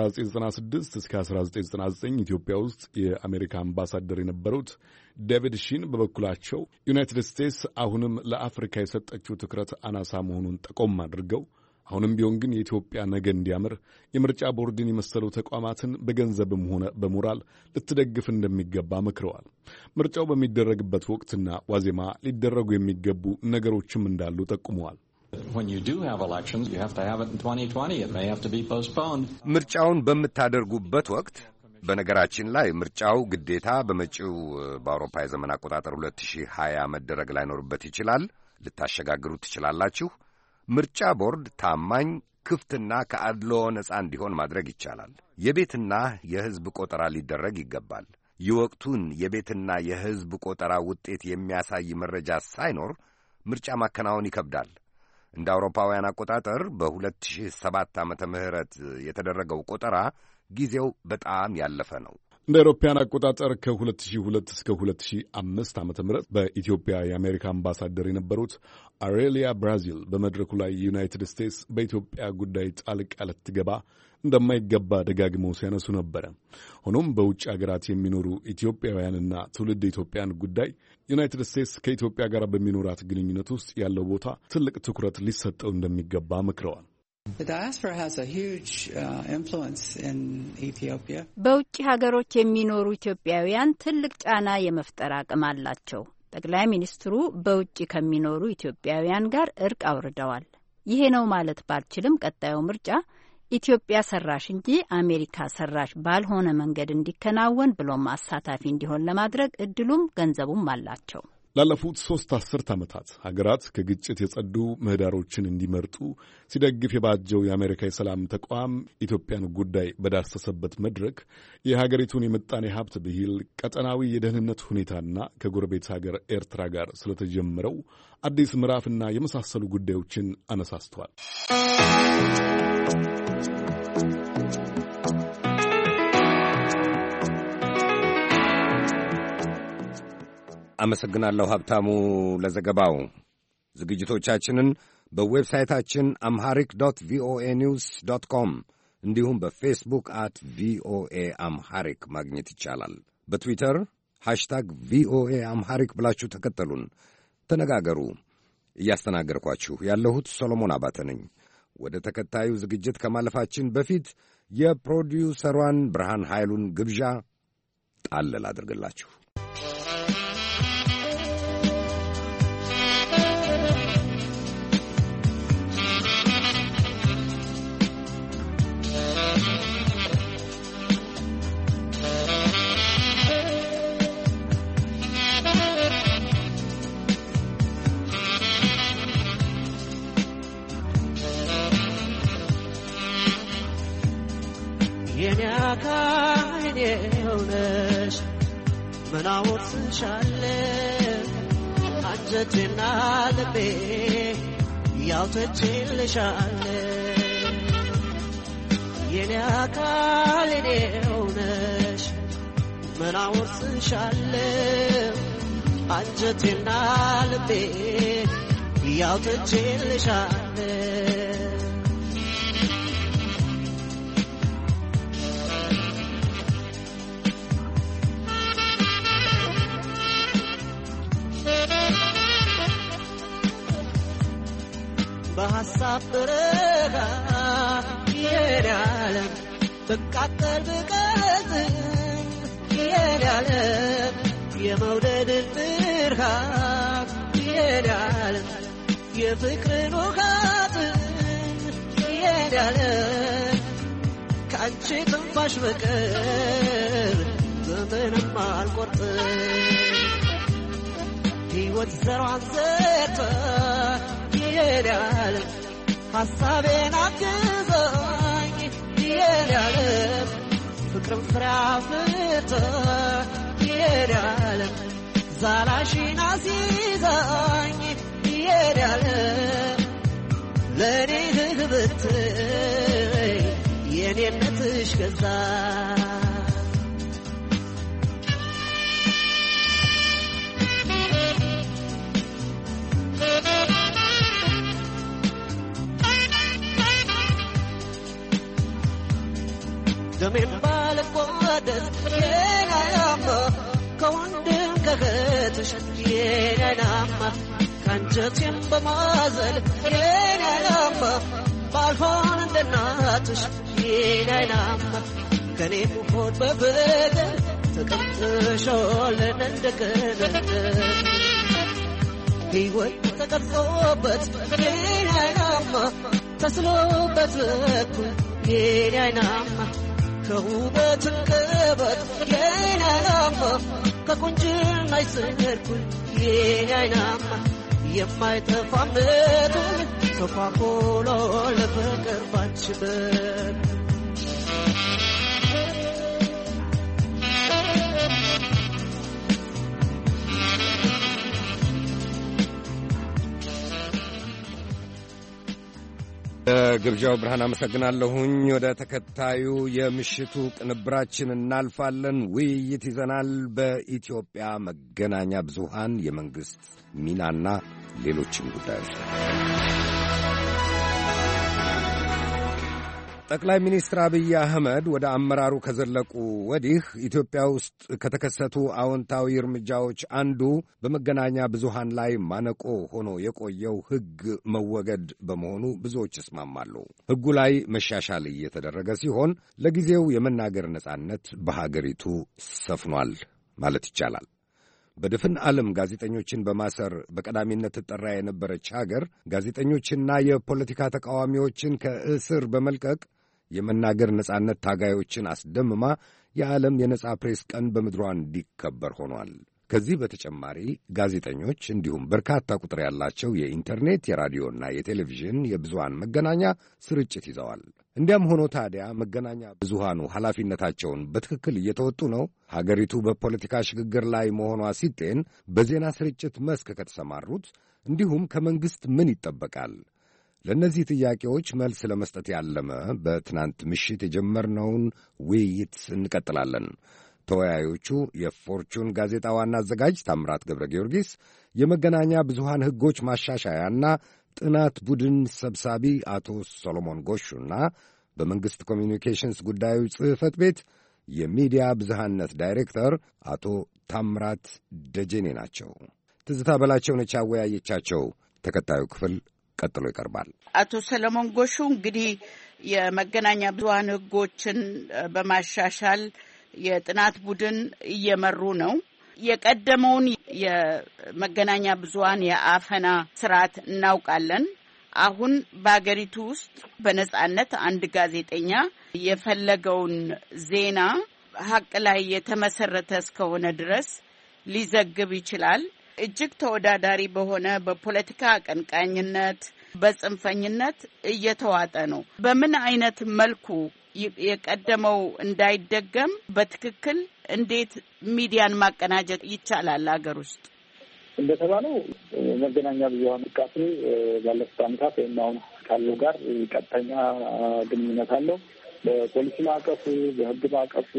ከ1996 እስከ አስራ ዘጠኝ ዘጠና ዘጠኝ ኢትዮጵያ ውስጥ የአሜሪካ አምባሳደር የነበሩት ዴቪድ ሺን በበኩላቸው ዩናይትድ ስቴትስ አሁንም ለአፍሪካ የሰጠችው ትኩረት አናሳ መሆኑን ጠቆም አድርገው አሁንም ቢሆን ግን የኢትዮጵያ ነገ እንዲያምር የምርጫ ቦርድን የመሰሉ ተቋማትን በገንዘብም ሆነ በሞራል ልትደግፍ እንደሚገባ መክረዋል። ምርጫው በሚደረግበት ወቅትና ዋዜማ ሊደረጉ የሚገቡ ነገሮችም እንዳሉ ጠቁመዋል። When you do have elections, you have to have it in twenty twenty. It may have to be postponed. ምርጫውን በምታደርጉበት ወቅት በነገራችን ላይ ምርጫው ግዴታ በመጪው በአውሮፓ የዘመን አቆጣጠር ሁለት ሺህ ሀያ መደረግ ላይኖርበት ይችላል። ልታሸጋግሩት ትችላላችሁ። ምርጫ ቦርድ ታማኝ፣ ክፍትና ከአድልዎ ነጻ እንዲሆን ማድረግ ይቻላል። የቤትና የሕዝብ ቆጠራ ሊደረግ ይገባል። የወቅቱን የቤትና የሕዝብ ቆጠራ ውጤት የሚያሳይ መረጃ ሳይኖር ምርጫ ማከናወን ይከብዳል። እንደ አውሮፓውያን አቆጣጠር በሁለት ሺህ ሰባት ዓመተ ምህረት የተደረገው ቆጠራ ጊዜው በጣም ያለፈ ነው። እንደ አውሮፓውያን አቆጣጠር ከሁለት ሺህ ሁለት እስከ ሁለት ሺህ አምስት ዓመተ ምህረት በኢትዮጵያ የአሜሪካ አምባሳደር የነበሩት አሬሊያ ብራዚል በመድረኩ ላይ ዩናይትድ ስቴትስ በኢትዮጵያ ጉዳይ ጣልቃ ልትገባ እንደማይገባ ደጋግመው ሲያነሱ ነበረ። ሆኖም በውጭ ሀገራት የሚኖሩ ኢትዮጵያውያንና ትውልድ ኢትዮጵያን ጉዳይ ዩናይትድ ስቴትስ ከኢትዮጵያ ጋር በሚኖራት ግንኙነት ውስጥ ያለው ቦታ ትልቅ ትኩረት ሊሰጠው እንደሚገባ መክረዋል። በውጭ ሀገሮች የሚኖሩ ኢትዮጵያውያን ትልቅ ጫና የመፍጠር አቅም አላቸው። ጠቅላይ ሚኒስትሩ በውጭ ከሚኖሩ ኢትዮጵያውያን ጋር እርቅ አውርደዋል። ይሄ ነው ማለት ባልችልም ቀጣዩ ምርጫ ኢትዮጵያ ሰራሽ እንጂ አሜሪካ ሰራሽ ባልሆነ መንገድ እንዲከናወን ብሎም አሳታፊ እንዲሆን ለማድረግ እድሉም ገንዘቡም አላቸው። ላለፉት ሶስት አስርት ዓመታት ሀገራት ከግጭት የጸዱ ምህዳሮችን እንዲመርጡ ሲደግፍ የባጀው የአሜሪካ የሰላም ተቋም ኢትዮጵያን ጉዳይ በዳሰሰበት መድረክ የሀገሪቱን የምጣኔ ሀብት ብሂል፣ ቀጠናዊ የደህንነት ሁኔታና ከጎረቤት ሀገር ኤርትራ ጋር ስለተጀመረው አዲስ ምዕራፍና የመሳሰሉ ጉዳዮችን አነሳስተዋል። አመሰግናለሁ ሀብታሙ ለዘገባው። ዝግጅቶቻችንን በዌብሳይታችን አምሃሪክ ዶት ቪኦኤ ኒውስ ዶት ኮም እንዲሁም በፌስቡክ አት ቪኦኤ አምሃሪክ ማግኘት ይቻላል። በትዊተር ሃሽታግ ቪኦኤ አምሃሪክ ብላችሁ ተከተሉን፣ ተነጋገሩ። እያስተናገርኳችሁ ያለሁት ሰሎሞን አባተ ነኝ። ወደ ተከታዩ ዝግጅት ከማለፋችን በፊት የፕሮዲውሰሯን ብርሃን ኃይሉን ግብዣ ጣል አድርግላችሁ። አንጀቴና ልቤ ያውተችልሻለ የኔ አካል የኔ ሆነሽ ምን አወርስሻለ አንጀቴና ልቤ ያውተችልሻለ በሐሳብ በረጋ የኔ ዓለም ብቃጠል ብቀዝም የኔ ዓለም የመውደድን ብርሃን የኔ ዓለም የፍቅርን ውሃትን የኔ ዓለም ከአንቺ ትንፋሽ በቀር በምንም አልቆርጥም ሕይወት ዘሯን ዘርታ የኔ ዓለም ሐሳቤን አግዛኝ የኔ ዓለም ፍቅርን ፍሬ አፍርታ የኔ ዓለም ዛላሽን አስይዛኝ የኔ ዓለም ለእኔ ህብትይ የኔነትሽ ገዛ ደሜን ባልቋደስ የናያማ ከወንድም ከእህትሽ የናያማ ከአንጀቴም በማዘል የናያማ ባልሆን እንደ እናትሽ የናያማ ከኔ ሆድ በፍቅር ተቀምጥሾልን እንደ ገነት ሕይወት ተቀርጾበት የናያማ ተስሎበት በኩል የናያማ ከውበት ከበት የናያማ ከቁንጅና ይስርኩል የናያማ የማይጠፋ እምነቱን ተኳኩሎ ለፍቅር ባንችበት ግብዣው ብርሃን አመሰግናለሁኝ። ወደ ተከታዩ የምሽቱ ቅንብራችን እናልፋለን። ውይይት ይዘናል። በኢትዮጵያ መገናኛ ብዙሃን የመንግሥት ሚናና ሌሎችም ጉዳዮች ነው። ጠቅላይ ሚኒስትር አብይ አህመድ ወደ አመራሩ ከዘለቁ ወዲህ ኢትዮጵያ ውስጥ ከተከሰቱ አዎንታዊ እርምጃዎች አንዱ በመገናኛ ብዙሃን ላይ ማነቆ ሆኖ የቆየው ሕግ መወገድ በመሆኑ ብዙዎች ይስማማሉ። ሕጉ ላይ መሻሻል እየተደረገ ሲሆን ለጊዜው የመናገር ነጻነት በሀገሪቱ ሰፍኗል ማለት ይቻላል። በድፍን ዓለም ጋዜጠኞችን በማሰር በቀዳሚነት ትጠራ የነበረች ሀገር ጋዜጠኞችና የፖለቲካ ተቃዋሚዎችን ከእስር በመልቀቅ የመናገር ነጻነት ታጋዮችን አስደምማ የዓለም የነጻ ፕሬስ ቀን በምድሯ እንዲከበር ሆኗል። ከዚህ በተጨማሪ ጋዜጠኞች እንዲሁም በርካታ ቁጥር ያላቸው የኢንተርኔት የራዲዮና የቴሌቪዥን የብዙሃን መገናኛ ስርጭት ይዘዋል። እንዲያም ሆኖ ታዲያ መገናኛ ብዙሃኑ ኃላፊነታቸውን በትክክል እየተወጡ ነው? ሀገሪቱ በፖለቲካ ሽግግር ላይ መሆኗ ሲጤን በዜና ስርጭት መስክ ከተሰማሩት እንዲሁም ከመንግሥት ምን ይጠበቃል? ለእነዚህ ጥያቄዎች መልስ ለመስጠት ያለመ በትናንት ምሽት የጀመርነውን ውይይት እንቀጥላለን። ተወያዮቹ የፎርቹን ጋዜጣ ዋና አዘጋጅ ታምራት ገብረ ጊዮርጊስ፣ የመገናኛ ብዙሃን ሕጎች ማሻሻያና ጥናት ቡድን ሰብሳቢ አቶ ሰሎሞን ጎሹና በመንግሥት ኮሚኒኬሽንስ ጉዳዮች ጽሕፈት ቤት የሚዲያ ብዝሃነት ዳይሬክተር አቶ ታምራት ደጀኔ ናቸው። ትዝታ በላቸው ነች ያወያየቻቸው። ተከታዩ ክፍል ቀጥሎ ይቀርባል። አቶ ሰለሞን ጎሹ እንግዲህ የመገናኛ ብዙሃን ሕጎችን በማሻሻል የጥናት ቡድን እየመሩ ነው። የቀደመውን የመገናኛ ብዙሃን የአፈና ስርዓት እናውቃለን። አሁን በአገሪቱ ውስጥ በነጻነት አንድ ጋዜጠኛ የፈለገውን ዜና ሀቅ ላይ የተመሰረተ እስከሆነ ድረስ ሊዘግብ ይችላል። እጅግ ተወዳዳሪ በሆነ በፖለቲካ አቀንቃኝነት፣ በጽንፈኝነት እየተዋጠ ነው። በምን አይነት መልኩ የቀደመው እንዳይደገም በትክክል እንዴት ሚዲያን ማቀናጀት ይቻላል? አገር ውስጥ እንደተባለው መገናኛ ብዙሃን ንቃቴ ባለፉት ዓመታት ወይም አሁን ካለው ጋር ቀጥተኛ ግንኙነት አለው። በፖሊሲ ማዕቀፉ፣ በሕግ ማዕቀፉ፣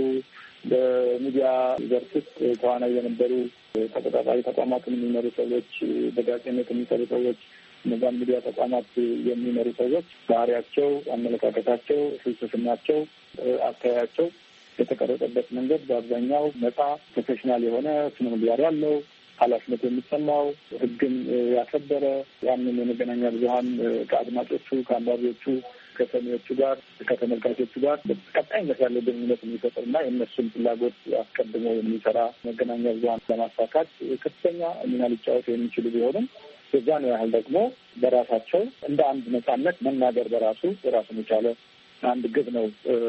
በሚዲያ ዘርፍ ውስጥ ተዋናይ የነበሩ ተቆጣጣሪ ተቋማትን የሚመሩ ሰዎች፣ በጋዜጠኝነት የሚሰሩ ሰዎች፣ እነዛን ሚዲያ ተቋማት የሚመሩ ሰዎች ባህሪያቸው፣ አመለካከታቸው፣ ፍልስፍናቸው፣ አስተያያቸው የተቀረጸበት መንገድ በአብዛኛው ነጻ ፕሮፌሽናል የሆነ ስነ ምግባር ያለው ኃላፊነት የሚሰማው ሕግን ያከበረ ያንን የመገናኛ ብዙኃን ከአድማጮቹ ከአንባቢዎቹ ከሰሚዎቹ ጋር ከተመልካቾቹ ጋር ቀጣይነት ያለው ግንኙነት የሚፈጥርና የእነሱን ፍላጎት አስቀድሞ የሚሰራ መገናኛ ብዙኃን ለማሳካት ከፍተኛ ሚና ሊጫወቱ የሚችሉ ቢሆንም የዛን ያህል ደግሞ በራሳቸው እንደ አንድ ነጻነት መናገር በራሱ የራሱን የቻለ አንድ ግብ ነው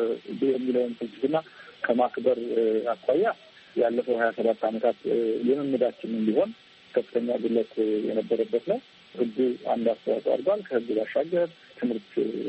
የሚለውን ፍልስፍና ከማክበር አኳያ ያለፈው ሀያ ሰባት ዓመታት የልምዳችንን ቢሆን ከፍተኛ ጉድለት የነበረበት ነው። ህጉ አንድ አስተዋጽኦ አድርጓል። ከህግ ባሻገር ትምህርት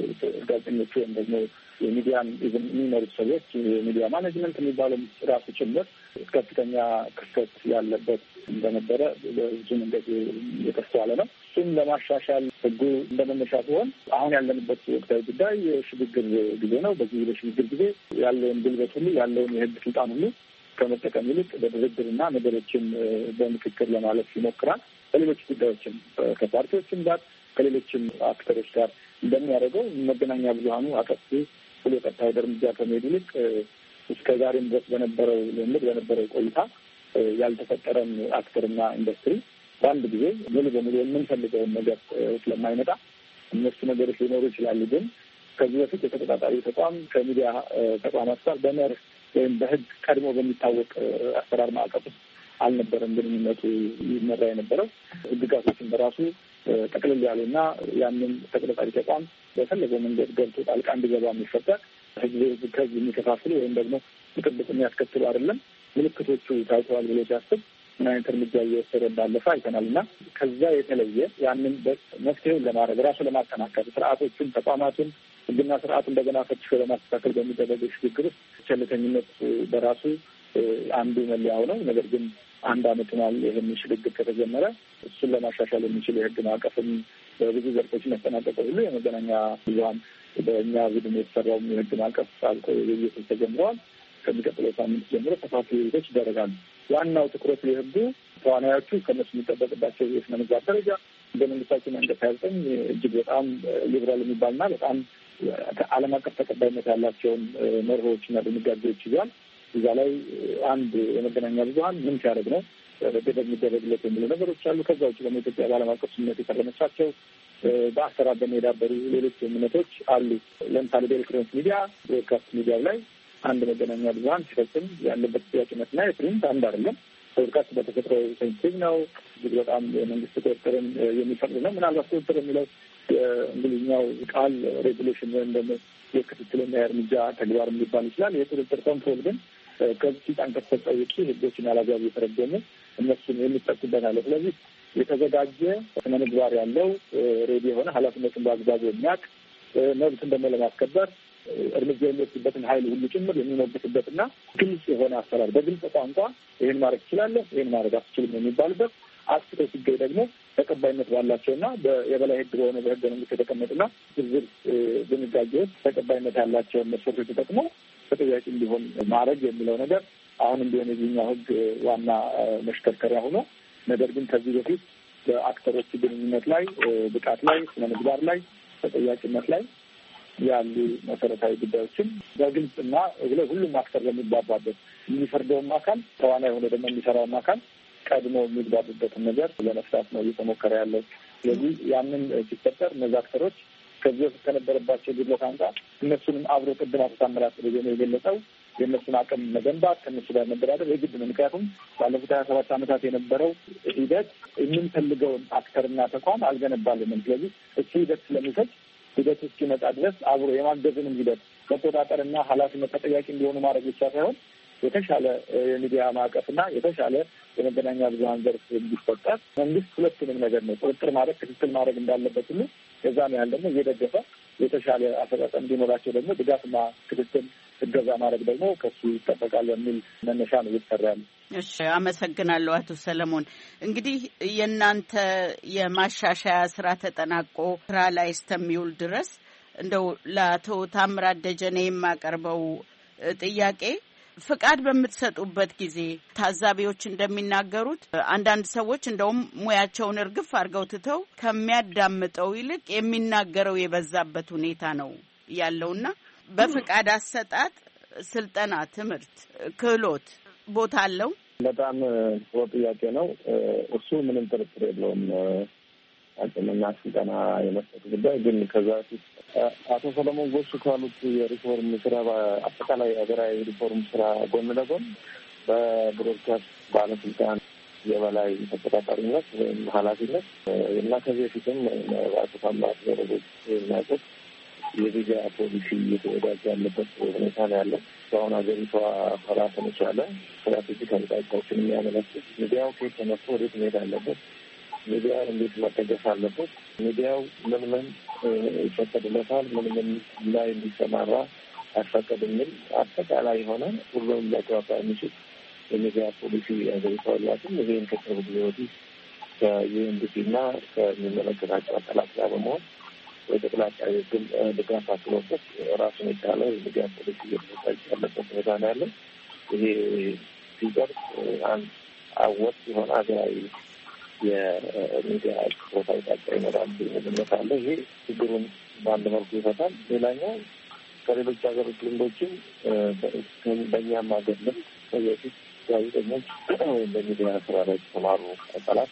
ጋዜጠኞቹ ወይም ደግሞ የሚዲያን የሚመሩት ሰዎች የሚዲያ ማኔጅመንት የሚባለው ራሱ ጭምር ከፍተኛ ክፍተት ያለበት እንደነበረ በብዙ መንገድ የተስተዋለ ነው። እሱም ለማሻሻል ህጉ እንደመነሻ ሲሆን አሁን ያለንበት ወቅታዊ ጉዳይ የሽግግር ጊዜ ነው። በዚህ በሽግግር ጊዜ ያለውን ጉልበት ሁሉ ያለውን የህግ ስልጣን ሁሉ ከመጠቀም ይልቅ በድርድርና ነገሮችን በምክክር ለማለፍ ይሞክራል። ከሌሎች ጉዳዮችም ከፓርቲዎችም ጋር ከሌሎችም አክተሮች ጋር እንደሚያደርገው መገናኛ ብዙኃኑ አጠፉ ብሎ ቀጥታ ወደ እርምጃ ከመሄድ ይልቅ እስከ ዛሬም ድረስ በነበረው ልምድ በነበረው ቆይታ ያልተፈጠረን አክተርና ኢንዱስትሪ በአንድ ጊዜ ሙሉ በሙሉ የምንፈልገውን ነገር ስለማይመጣ እነሱ ነገሮች ሊኖሩ ይችላሉ። ግን ከዚህ በፊት የተቆጣጣሪ ተቋም ከሚዲያ ተቋማት ጋር በመርህ ወይም በህግ ቀድሞ በሚታወቅ አሰራር ማዕቀፍ ውስጥ አልነበረም ግንኙነቱ ይመራ የነበረው። ህግጋቶችን በራሱ ጠቅልል ያሉና ያንን ተቆጣጣሪ ተቋም በፈለገው መንገድ ገብቶ ጣልቃ እንዲገባ የሚፈጠር ህዝብ ህዝብ ከህዝብ የሚከፋፍሉ ወይም ደግሞ ብጥብጥ የሚያስከትሉ አይደለም። ምልክቶቹ ታይተዋል ብሎ ሲያስብ ምን አይነት እርምጃ እየወሰደ እንዳለፈ አይተናል እና ከዛ የተለየ ያንን መፍትሄውን ለማድረግ ራሱ ለማጠናከር ስርዓቶቹን ተቋማቱን ህግና ስርዓት እንደገና ፈትሾ ለማስተካከል በሚደረገው ሽግግር ውስጥ ቸልተኝነት በራሱ አንዱ መለያው ነው። ነገር ግን አንድ አመት ሆኗል ይህን ሽግግር ከተጀመረ። እሱን ለማሻሻል የሚችል የህግ ማዕቀፍም በብዙ ዘርፎች መጠናቀቀ ሁሉ የመገናኛ ብዙኃን በእኛ ቡድን የተሰራውም የህግ ማዕቀፍ አልቆ ውይይቶች ተጀምረዋል። ከሚቀጥለው ሳምንት ጀምሮ ሰፋፊ ውይይቶች ይደረጋሉ። ዋናው ትኩረት የህጉ ተዋናዮቹ ከነሱ የሚጠበቅባቸው የስነ ምግባር ደረጃ እንደ መንግስታችን አንቀጽ ሀያ ዘጠኝ እጅግ በጣም ሊብራል የሚባልና በጣም ዓለም አቀፍ ተቀባይነት ያላቸውን መርሆችና ድንጋጌዎች ይዟል። እዛ ላይ አንድ የመገናኛ ብዙኃን ምን ሲያደርግ ነው ገደብ የሚደረግለት የሚሉ ነገሮች አሉ። ከዛ ውጭ ደግሞ ኢትዮጵያ በዓለም አቀፍ ስምምነት የፈረመቻቸው በአሰራር ደግሞ የዳበሩ ሌሎች ስምምነቶች አሉ። ለምሳሌ በኤሌክትሮኒክስ ሚዲያ ብሮድካስት ሚዲያው ላይ አንድ መገናኛ ብዙኃን ሲፈጽም ያለበት ጥያቄነትና የፕሪንት አንድ አይደለም። ብሮድካስት በተፈጥሮ ሴንሲቲቭ ነው። እጅግ በጣም የመንግስት ቁጥጥርን የሚፈቅድ ነው። ምናልባት ቁጥጥር የሚለው የእንግሊዝኛው ቃል ሬጉሌሽን ወይም ደግሞ የክትትልና የእርምጃ ተግባር ሊባል ይችላል። የቁጥጥር ኮንትሮል ግን ከዚህ ስልጣን ከተሰጠው ውጪ ህጎችን ያላግባብ እየተረጎሙ እነሱን የሚጠቁበት አለ። ስለዚህ የተዘጋጀ ስነ ምግባር ያለው ሬዲ የሆነ ኃላፊነቱን በአግባቡ የሚያውቅ መብትን ደግሞ ለማስከበር እርምጃ የሚወስድበትን ኃይል ሁሉ ጭምር የሚሞግትበትና ግልጽ የሆነ አሰራር በግልጽ ቋንቋ ይህን ማድረግ ትችላለህ፣ ይህን ማድረግ አትችልም የሚባልበት አስቶ ሲገኝ ደግሞ ተቀባይነት ባላቸውና የበላይ ህግ በሆነ በህገ መንግስት የተቀመጡና ዝርዝር ድንጋጌዎች ተቀባይነት ያላቸውን መስፈርቶች ተጠቅሞ ተጠያቂ እንዲሆን ማድረግ የሚለው ነገር አሁንም ቢሆን የዚህኛው ህግ ዋና መሽከርከሪያ ሆኖ፣ ነገር ግን ከዚህ በፊት በአክተሮች ግንኙነት ላይ፣ ብቃት ላይ፣ ስነ ምግባር ላይ፣ ተጠያቂነት ላይ ያሉ መሰረታዊ ጉዳዮችን በግልጽና ሁሉም አክተር በሚግባባበት የሚፈርደውም አካል ተዋናይ የሆነ ደግሞ የሚሰራውም አካል ቀድሞ የሚግባቡበትን ነገር ለመፍታት ነው እየተሞከረ ያለው። ስለዚህ ያንን ሲፈጠር እነዚህ አክተሮች ከዚህ በፊት ከነበረባቸው ጉድለት አንጻር እነሱንም አብሮ ቅድም አቶ ታምራት ነው የገለጸው የእነሱን አቅም መገንባት ከእነሱ ጋር መደራደር የግድ ነው። ምክንያቱም ባለፉት ሀያ ሰባት ዓመታት የነበረው ሂደት የምንፈልገውን አክተርና ተቋም አልገነባልንም። ስለዚህ እሱ ሂደት ስለሚፈጅ ሂደት እስኪመጣ ድረስ አብሮ የማገዝንም ሂደት መቆጣጠርና ኃላፊነት ተጠያቂ እንዲሆኑ ማድረግ ብቻ ሳይሆን የተሻለ የሚዲያ ማዕቀፍና የተሻለ የመገናኛ ብዙኃን ዘርፍ እንዲፈጠር መንግስት ሁለቱንም ነገር ነው ቁጥጥር ማድረግ ክትትል ማድረግ እንዳለበት ሁሉ የዛን ያህል ደግሞ እየደገፈ የተሻለ አፈጻጸም እንዲኖራቸው ደግሞ ድጋፍና ክትትል እገዛ ማድረግ ደግሞ ከሱ ይጠበቃል የሚል መነሻ ነው እየተሰራ ያለ። እሺ፣ አመሰግናለሁ አቶ ሰለሞን። እንግዲህ የእናንተ የማሻሻያ ስራ ተጠናቆ ስራ ላይ እስከሚውል ድረስ እንደው ለአቶ ታምራት ደጀኔ የማቀርበው ጥያቄ ፍቃድ በምትሰጡበት ጊዜ ታዛቢዎች እንደሚናገሩት አንዳንድ ሰዎች እንደውም ሙያቸውን እርግፍ አድርገው ትተው ከሚያዳምጠው ይልቅ የሚናገረው የበዛበት ሁኔታ ነው ያለውና በፍቃድ አሰጣጥ ስልጠና፣ ትምህርት፣ ክህሎት ቦታ አለው? በጣም ጥሩ ጥያቄ ነው። እሱ ምንም ጥርጥር የለውም። አቅምና ስልጠና የመስጠት ጉዳይ ግን ከዛ ፊት አቶ ሰለሞን ጎሹ ካሉት የሪፎርም ስራ አጠቃላይ ሀገራዊ ሪፎርም ስራ ጎን ለጎን በብሮድካስት ባለስልጣን የበላይ ተቆጣጣሪነት ወይም ኃላፊነት እና ከዚህ ፊትም አቶ ታምራት ዘረጎች የሚያውቁት የሚዲያ ፖሊሲ እየተወዳጀ ያለበት ሁኔታ ነው ያለው። አሁን ሀገሪቷ ራሱን የቻለ ስትራቴጂክ አቅጣጫዎችን የሚያመለክት ሚዲያው ከየት ተነስቶ ወዴት መሄድ አለበት፣ ሚዲያው እንዴት መደገፍ አለበት፣ ሚዲያው ምን ምን ይፈቀድለታል፣ ምን ምን ላይ እንዲሰማራ አይፈቀድም፣ አጠቃላይ የሆነ ሁሉም ሊያግባባ የሚችል የሚዲያ ፖሊሲ ሀገሪቷ ያላትም ይህን ከቅርብ ጊዜ ወዲህ ከዩኤንዲፒ እና ከሚመለከታቸው አካላት ጋር በመሆን የጠቅላይ አቃቤ ሕግ ድጋፍ አስሎበት ራሱን የቻለ የሚዲያ ፖሊሲ እየተዘጋጀ ያለበት ሁኔታ ነው ያለው። ይሄ ሲቀርብ አንድ አወጥ የሆነ ሀገራዊ የሚዲያ ቦታ አቅጣጫ ይኖራል የሚል እምነት አለ። ይሄ ችግሩን በአንድ መልኩ ይፈታል። ሌላኛው ከሌሎች ሀገሮች ልምዶችም በእኛም ሀገር ልምድ ከዚህ በፊት ጋዜጠኞች ወይም በሚዲያ ስራ ላይ የተሰማሩ አካላት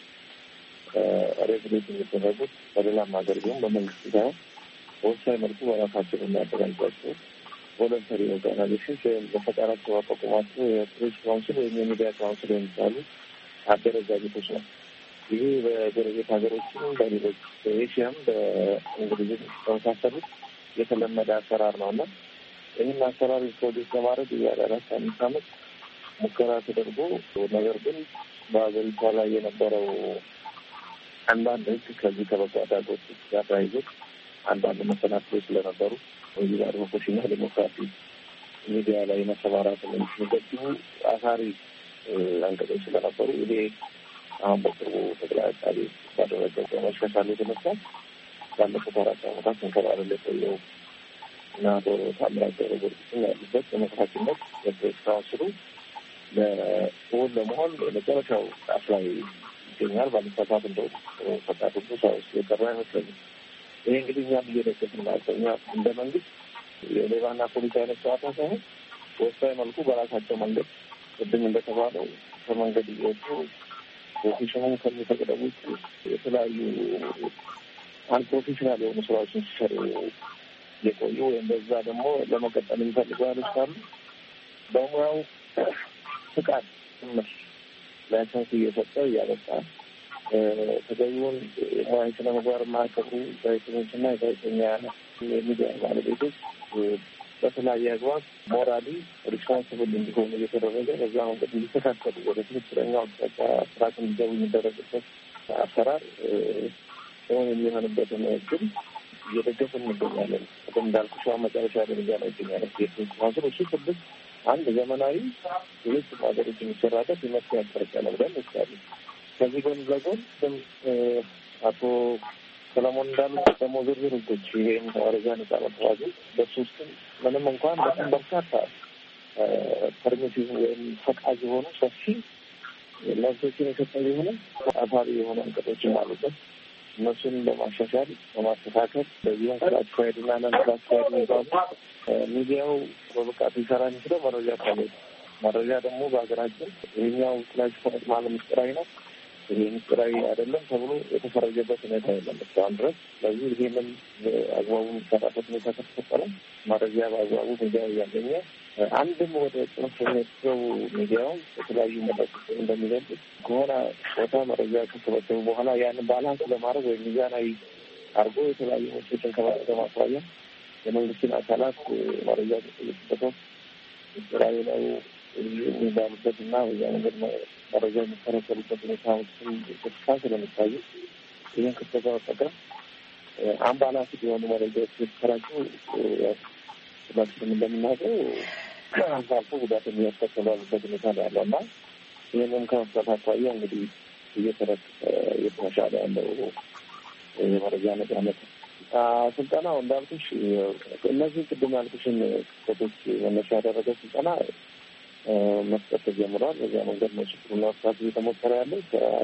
ሬጉሌት የሚደረጉት በሌላም ሀገር ቢሆን በመንግስት ሳይሆን በወሳኝ መልኩ በራሳቸው የሚያደራጇቸው ቮለንተሪ ኦርጋናይዜሽን ወይም በፈቃዳቸው አቋቁሟቸው የፕሬስ ካውንስል ወይም የሚዲያ ካውንስል የሚባሉ አደረጃጀቶች ነው። ይሄ በጎረቤት ሀገሮችም በሌሎች በኤሽያም በእንግሊዝም በመሳሰሉት የተለመደ አሰራር ነው እና ይህን አሰራር ፕሮዲስ ለማድረግ እያደረስ አምስት አመት ሙከራ ተደርጎ ነገር ግን በሀገሪቷ ላይ የነበረው አንዳንድ ህግ ከዚህ ከበጎ አድራጎት ጋር ተያይዞ አንዳንድ መሰናክሎች ስለነበሩ እዚህ ጋር ዲሞክራሲና ዲሞክራሲ ሚዲያ ላይ መሰማራት የሚገቡ አሳሪ አንቀጾች ስለነበሩ ይሄ አሁን በቅርቡ ጠቅላይ አቃቤ ባደረገው በመሻሻል የተነሳ ባለፉት አራት ዓመታት እንከባለል የቆየው እና አቶ ታምራት ዘረጎችን ያሉበት በመስራችነት የፕሬስ ካውንስሉ ለሁን ለመሆን መጨረሻው ጫፍ ላይ ይገኛል። ባለሰባት እንደው ፈቃዱ ሳይወስድ የቀረ አይመስለኝም። ይሄ እንግዲህ እኛም እየደገፍን ማለት እኛ እንደ መንግስት የሌባና ፖሊስ አይነት ጨዋታ ሳይሆን በወሳኝ መልኩ በራሳቸው መንገድ ቅድም እንደተባለው ከመንገድ እየወጡ ፕሮፌሽኑን ከሚፈቅደው ውጭ የተለያዩ አንፕሮፌሽናል የሆኑ ስራዎችን ሲሰሩ የቆዩ ወይም በዛ ደግሞ ለመቀጠል የሚፈልጉ ያሉት ካሉ በሙያው ፍቃድ ትንሽ ላይሰንስ እየሰጠ እያበጣ ተገቢውን ሙያዊ ስነ ምግባር የማያከብሩ ጋዜጠኞችና የጋዜጠኛ የሚዲያ ባለቤቶች በተለያየ አግባብ ሞራሊ ሪስፖንስብል እንዲሆኑ እየተደረገ በዛ መንገድ እንዲተካከሉ ወደ ትክክለኛው አቅጣጫ ስርዓት እንዲገቡ የሚደረግበት አሰራር ሆን የሚሆንበትን እድል እየደገፍን እንገኛለን። ቅድም እንዳልኩሽ መጨረሻ ደረጃ ላይ ይገኛል። ማስር እሱ ስድስት አንድ ዘመናዊ ሌሎች ሀገሮች የሚሰራበት የመፍትሄ አቅጣጫ ነው ብለን እንወስዳለን። ከዚህ ጎን ለጎን አቶ ሰለሞን እንዳሉት ደግሞ ዝርዝር ህጎች ይህም መረጃ ነጻ መተዋዙ በሱ ውስጥም ምንም እንኳን በጣም በርካታ ፐርሚቲቭ ወይም ፈቃድ የሆኑ ሰፊ መብቶችን የሰጠ የሆነ አሳሪ የሆነ አንቀጾችም አሉበት። እነሱን በማሻሻል በማስተካከል በዚሁም ክላሲፋይድ እና ነን ክላሲፋይድ የሚባሉ ሚዲያው በብቃት ሊሰራ የሚችለው መረጃ ካለ መረጃ ደግሞ በሀገራችን ይህኛው ክላሲፋይድ ማለት ምስጢራዊ ነው፣ ይሄ ምስጢራዊ አይደለም ተብሎ የተፈረጀበት ሁኔታ የለም እስካሁን ድረስ። ስለዚህ ይህንን አግባቡ የሚሰራበት ሁኔታ ከተፈጠረ መረጃ በአግባቡ ሚዲያ እያገኘ አንድም ወደ ጽንፍ የሚወስደው ሚዲያው የተለያዩ መጠቆች እንደሚገልጽ ከሆነ ቦታ መረጃ ከተሰበሰቡ በኋላ ያንን ባላንስ ለማድረግ ወይም ሚዛናዊ አድርጎ የተለያዩ ምንጮችን ከማስዋያ የመንግስትን አካላት መረጃ ተጠየቅበት ምስጢራዊ ነው የሚባሉበት እና በዚያ መንገድ መረጃ የሚከረከሉበት ሁኔታዎችን ተስፋ ስለሚታዩ ይህን ክፍተት በመጠቀም አምባላንስ የሆኑ መረጃዎች የተሰራጩ ሁላችንም እንደምናውቀው አልፎ አልፎ ጉዳት የሚያስከትሉበት ሁኔታ ነው ያለው እና ይህንም ከመፍታት አኳያ እንግዲህ እየተረክ እየተሻሻለ ያለው የመረጃ ነጻነት ስልጠናው እንዳልኩሽ እነዚህ ቅድም ያልኩሽን ክፍተቶች መነሻ ያደረገ ስልጠና መስጠት ተጀምሯል። በዚያ መንገድ ነው ችግሩን ለመፍታት እየተሞከረ ያለው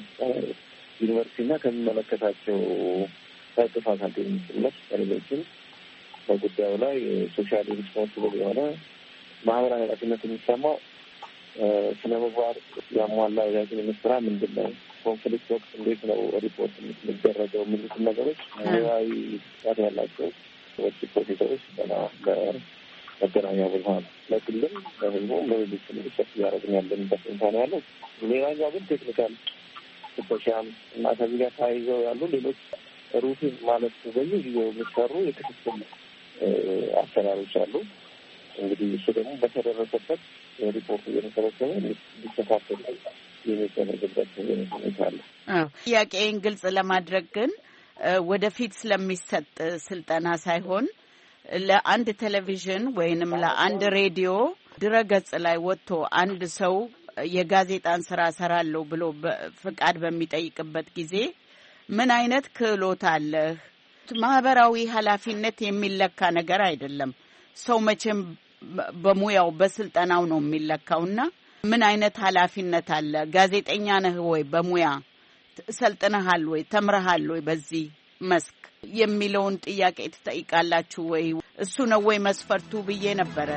ከዩኒቨርሲቲና ከሚመለከታቸው ሳይጥፋ ካንቴ የሚችለት ከሌሎችም በጉዳዩ ላይ ሶሻሊ ሪስፖንስብል የሆነ ማህበራዊ ኃላፊነት የሚሰማው ስነ ምግባር ያሟላ የጋዜጠኝነት ስራ ምንድን ነው? ኮንፍሊክት ወቅት እንዴት ነው ሪፖርት የሚደረገው? የሚሉትን ነገሮች ሙያዊ ብቃት ያላቸው ወጪ ፕሮፌሰሮች ገና ለመገናኛ ብዙኃን ለግልም ለህዝቡም ለሌሎች ሪሰርች እያደረግን ያለንበት ሁኔታ ነው ያለው። ሌላኛው ግን ቴክኒካል ፍተሻም እና ከዚህ ጋር ተያይዘው ያሉ ሌሎች ሩቲን ማለት በየጊዜው የሚሰሩ የክትትል አሰራሮች አሉ። እንግዲህ እሱ ደግሞ በተደረሰበት ሪፖርት እየተሰበሰበ ሊከታተል የሚደረግበት ሁኔታ አለ። ጥያቄን ግልጽ ለማድረግ ግን ወደፊት ስለሚሰጥ ስልጠና ሳይሆን ለአንድ ቴሌቪዥን ወይንም ለአንድ ሬዲዮ ድረገጽ ላይ ወጥቶ አንድ ሰው የጋዜጣን ስራ ሰራለሁ ብሎ ፍቃድ በሚጠይቅበት ጊዜ ምን አይነት ክህሎት አለህ? ማህበራዊ ኃላፊነት የሚለካ ነገር አይደለም። ሰው መቼም በሙያው በስልጠናው ነው የሚለካውና ምን አይነት ኃላፊነት አለ? ጋዜጠኛ ነህ ወይ? በሙያ ሰልጥነሃል ወይ? ተምረሃል ወይ? በዚህ መስክ የሚለውን ጥያቄ ትጠይቃላችሁ ወይ? እሱ ነው ወይ መስፈርቱ ብዬ ነበረ።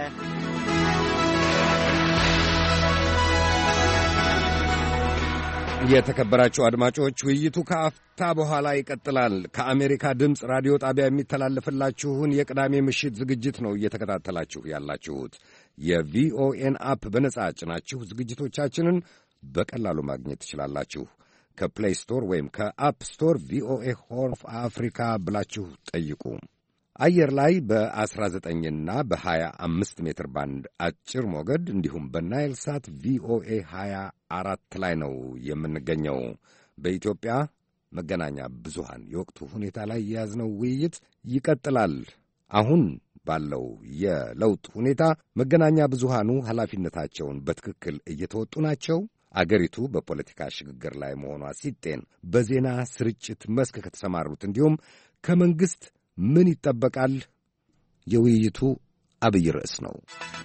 የተከበራችሁ አድማጮች ውይይቱ ከአፍታ በኋላ ይቀጥላል። ከአሜሪካ ድምፅ ራዲዮ ጣቢያ የሚተላለፍላችሁን የቅዳሜ ምሽት ዝግጅት ነው እየተከታተላችሁ ያላችሁት። የቪኦኤን አፕ በነጻ ጭናችሁ ዝግጅቶቻችንን በቀላሉ ማግኘት ትችላላችሁ። ከፕሌይ ስቶር ወይም ከአፕ ስቶር ቪኦኤ ሆርን ኦፍ አፍሪካ ብላችሁ ጠይቁ። አየር ላይ በአስራ ዘጠኝና በሀያ አምስት ሜትር ባንድ አጭር ሞገድ እንዲሁም በናይል ሳት ቪኦኤ ሀያ አራት ላይ ነው የምንገኘው። በኢትዮጵያ መገናኛ ብዙሃን የወቅቱ ሁኔታ ላይ የያዝነው ውይይት ይቀጥላል። አሁን ባለው የለውጥ ሁኔታ መገናኛ ብዙሃኑ ኃላፊነታቸውን በትክክል እየተወጡ ናቸው? አገሪቱ በፖለቲካ ሽግግር ላይ መሆኗ ሲጤን በዜና ስርጭት መስክ ከተሰማሩት እንዲሁም ከመንግሥት ምን ይጠበቃል? የውይይቱ አብይ ርዕስ ነው።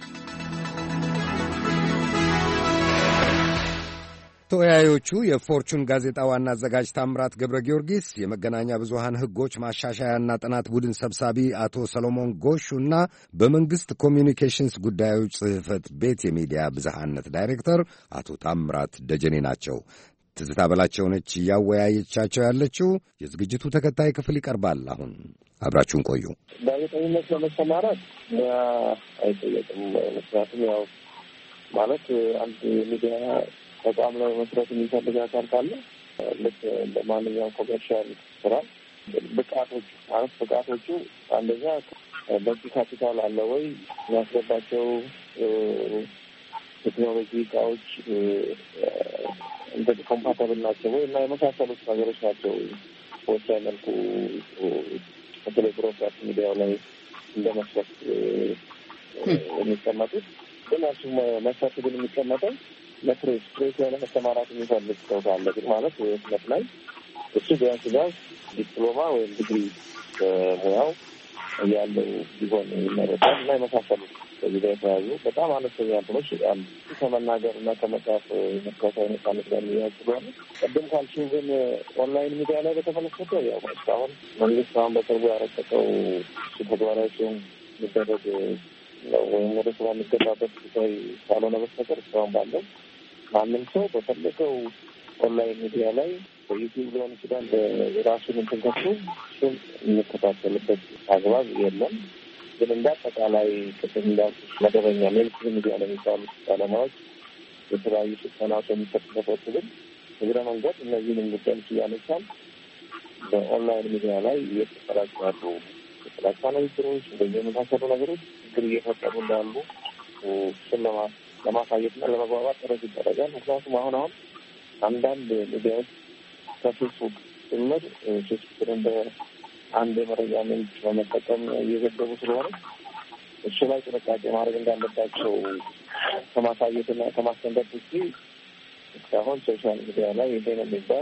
ተወያዮቹ የፎርቹን ጋዜጣ ዋና አዘጋጅ ታምራት ገብረ ጊዮርጊስ፣ የመገናኛ ብዙሃን ሕጎች ማሻሻያና ጥናት ቡድን ሰብሳቢ አቶ ሰሎሞን ጎሹና በመንግሥት ኮሚዩኒኬሽንስ ጉዳዮች ጽሕፈት ቤት የሚዲያ ብዝሃነት ዳይሬክተር አቶ ታምራት ደጀኔ ናቸው። ትዝታ በላቸው ነች እያወያየቻቸው ያለችው። የዝግጅቱ ተከታይ ክፍል ይቀርባል። አሁን አብራችሁን ቆዩ። ጋዜጠኝነት ለመሰማራት ሙያ አይጠየቅም። ምክንያቱም ያው ማለት አንድ ሚዲያ ተቋም ለመስራት የሚፈልግ አካል ካለ ልክ እንደ ማንኛውም ኮሜርሻል ስራ ብቃቶቹ ማለት ብቃቶቹ አንደኛ በቂ ካፒታል አለ ወይ፣ የሚያስገባቸው ቴክኖሎጂ እቃዎች እንደ ኮምፓታብል ናቸው ወይ እና የመሳሰሉት ነገሮች ናቸው። በወሳኝ መልኩ በተለይ ብሮድካስት ሚዲያው ላይ እንደ መስፈርት የሚቀመጡት ግን እሱ መስፈርት ግን የሚቀመጠው ለፕሬስ ፕሬስ ላይ ለመሰማራት የሚፈልግ ሰው ካለ ግን ማለት ህትመት ላይ እሱ ቢያንስ ቢያንስ ዲፕሎማ ወይም ዲግሪ ሙያው ያለው ቢሆን ይመረጣል እና የመሳሰሉት በዚህ ላይ የተያዙ በጣም አነስተኛ እንትኖች አሉ። ከመናገር እና ከመጻፍ መካከል ነጻነት ጋር የሚያዝ ስለሆነ ቅድም ካልሽው ግን ኦንላይን ሚዲያ ላይ በተመለከተ ያው እስካሁን መንግስት አሁን በቅርቡ ያረቀቀው ተግባራዊ ሲሆን የሚደረግ ወይም ወደ ስራ የሚገባበት ጉዳይ ካልሆነ በስተቀር እስካሁን ባለው ማንም ሰው በፈለገው ኦንላይን ሚዲያ ላይ በዩቲዩብ ሊሆን ይችላል በራሱን እንትን ከሱ እሱን የሚከታተልበት አግባብ የለም። ግን እንደ አጠቃላይ ቅድም እንዳልኩት መደበኛ ሜንስትሪም ሚዲያ ለሚባሉት ባለሙያዎች የተለያዩ ስልጠናዎች የሚሰጥበት ግን እግረ መንገድ እነዚህንም ጉዳዮች እያነሳል በኦንላይን ሚዲያ ላይ እየተሰራጩ ያሉ የተላካ ንግግሮች እንደዚህ የመሳሰሉ ነገሮች ችግር እየፈጠሩ እንዳሉ እሱን ለማሳየትና ለመግባባት ጥረት ይደረጋል። ምክንያቱም አሁን አሁን አንዳንድ ሚዲያዎች ከፌስቡክ ጭምር ፌስቡክን እንደ አንድ የመረጃ ምንጭ በመጠቀም እየዘገቡ ስለሆነ እሱ ላይ ጥንቃቄ ማድረግ እንዳለባቸው ከማሳየትና ከማስጠንቀቅ ውጪ እስካሁን ሶሻል ሚዲያ ላይ ይሄ ነው የሚባል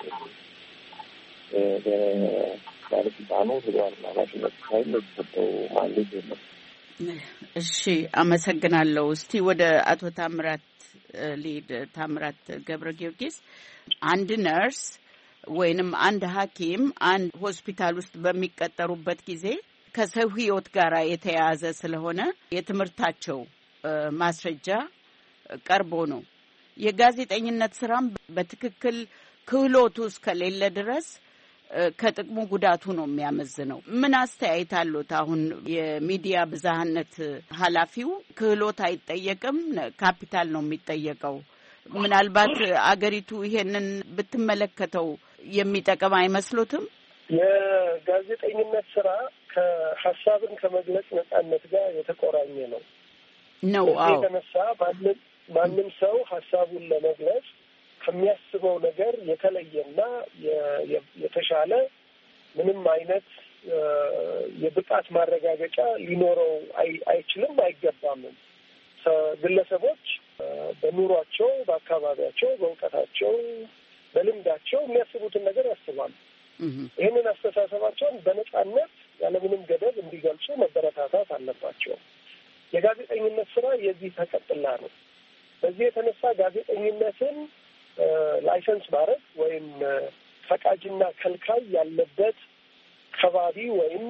ባለስልጣኑ ህዝባዊና ኃላፊነት ሳይል የተሰጠው ማንዴት የለም። እሺ፣ አመሰግናለሁ። እስቲ ወደ አቶ ታምራት ሊድ ታምራት ገብረ ጊዮርጊስ አንድ ነርስ ወይንም አንድ ሐኪም አንድ ሆስፒታል ውስጥ በሚቀጠሩበት ጊዜ ከሰው ህይወት ጋር የተያያዘ ስለሆነ የትምህርታቸው ማስረጃ ቀርቦ ነው። የጋዜጠኝነት ስራም በትክክል ክህሎቱ እስከሌለ ድረስ ከጥቅሙ ጉዳቱ ነው የሚያመዝነው። ምን አስተያየት አሉት? አሁን የሚዲያ ብዝሃነት ኃላፊው ክህሎት አይጠየቅም፣ ካፒታል ነው የሚጠየቀው። ምናልባት አገሪቱ ይሄንን ብትመለከተው የሚጠቅም አይመስሉትም? የጋዜጠኝነት ስራ ከሀሳብን ከመግለጽ ነጻነት ጋር የተቆራኘ ነው ነው አዎ የተነሳ ማንም ሰው ሀሳቡን ለመግለጽ ከሚያስበው ነገር የተለየና የተሻለ ምንም አይነት የብቃት ማረጋገጫ ሊኖረው አይችልም፣ አይገባም። ግለሰቦች በኑሯቸው፣ በአካባቢያቸው፣ በእውቀታቸው፣ በልምዳቸው የሚያስቡትን ነገር ያስባሉ። ይህንን አስተሳሰባቸውን በነጻነት ያለምንም ገደብ እንዲገልጹ መበረታታት አለባቸው። የጋዜጠኝነት ስራ የዚህ ተቀጥላ ነው። በዚህ የተነሳ ጋዜጠኝነትን ላይሰንስ ማድረግ ወይም ፈቃጅና ከልካይ ያለበት ከባቢ ወይም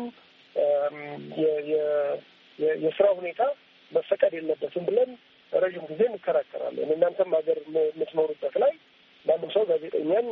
የስራ ሁኔታ መፈቀድ የለበትም ብለን ረዥም ጊዜ እንከራከራለን። እናንተም ሀገር የምትኖሩበት ላይ ማንም ሰው ጋዜጠኛን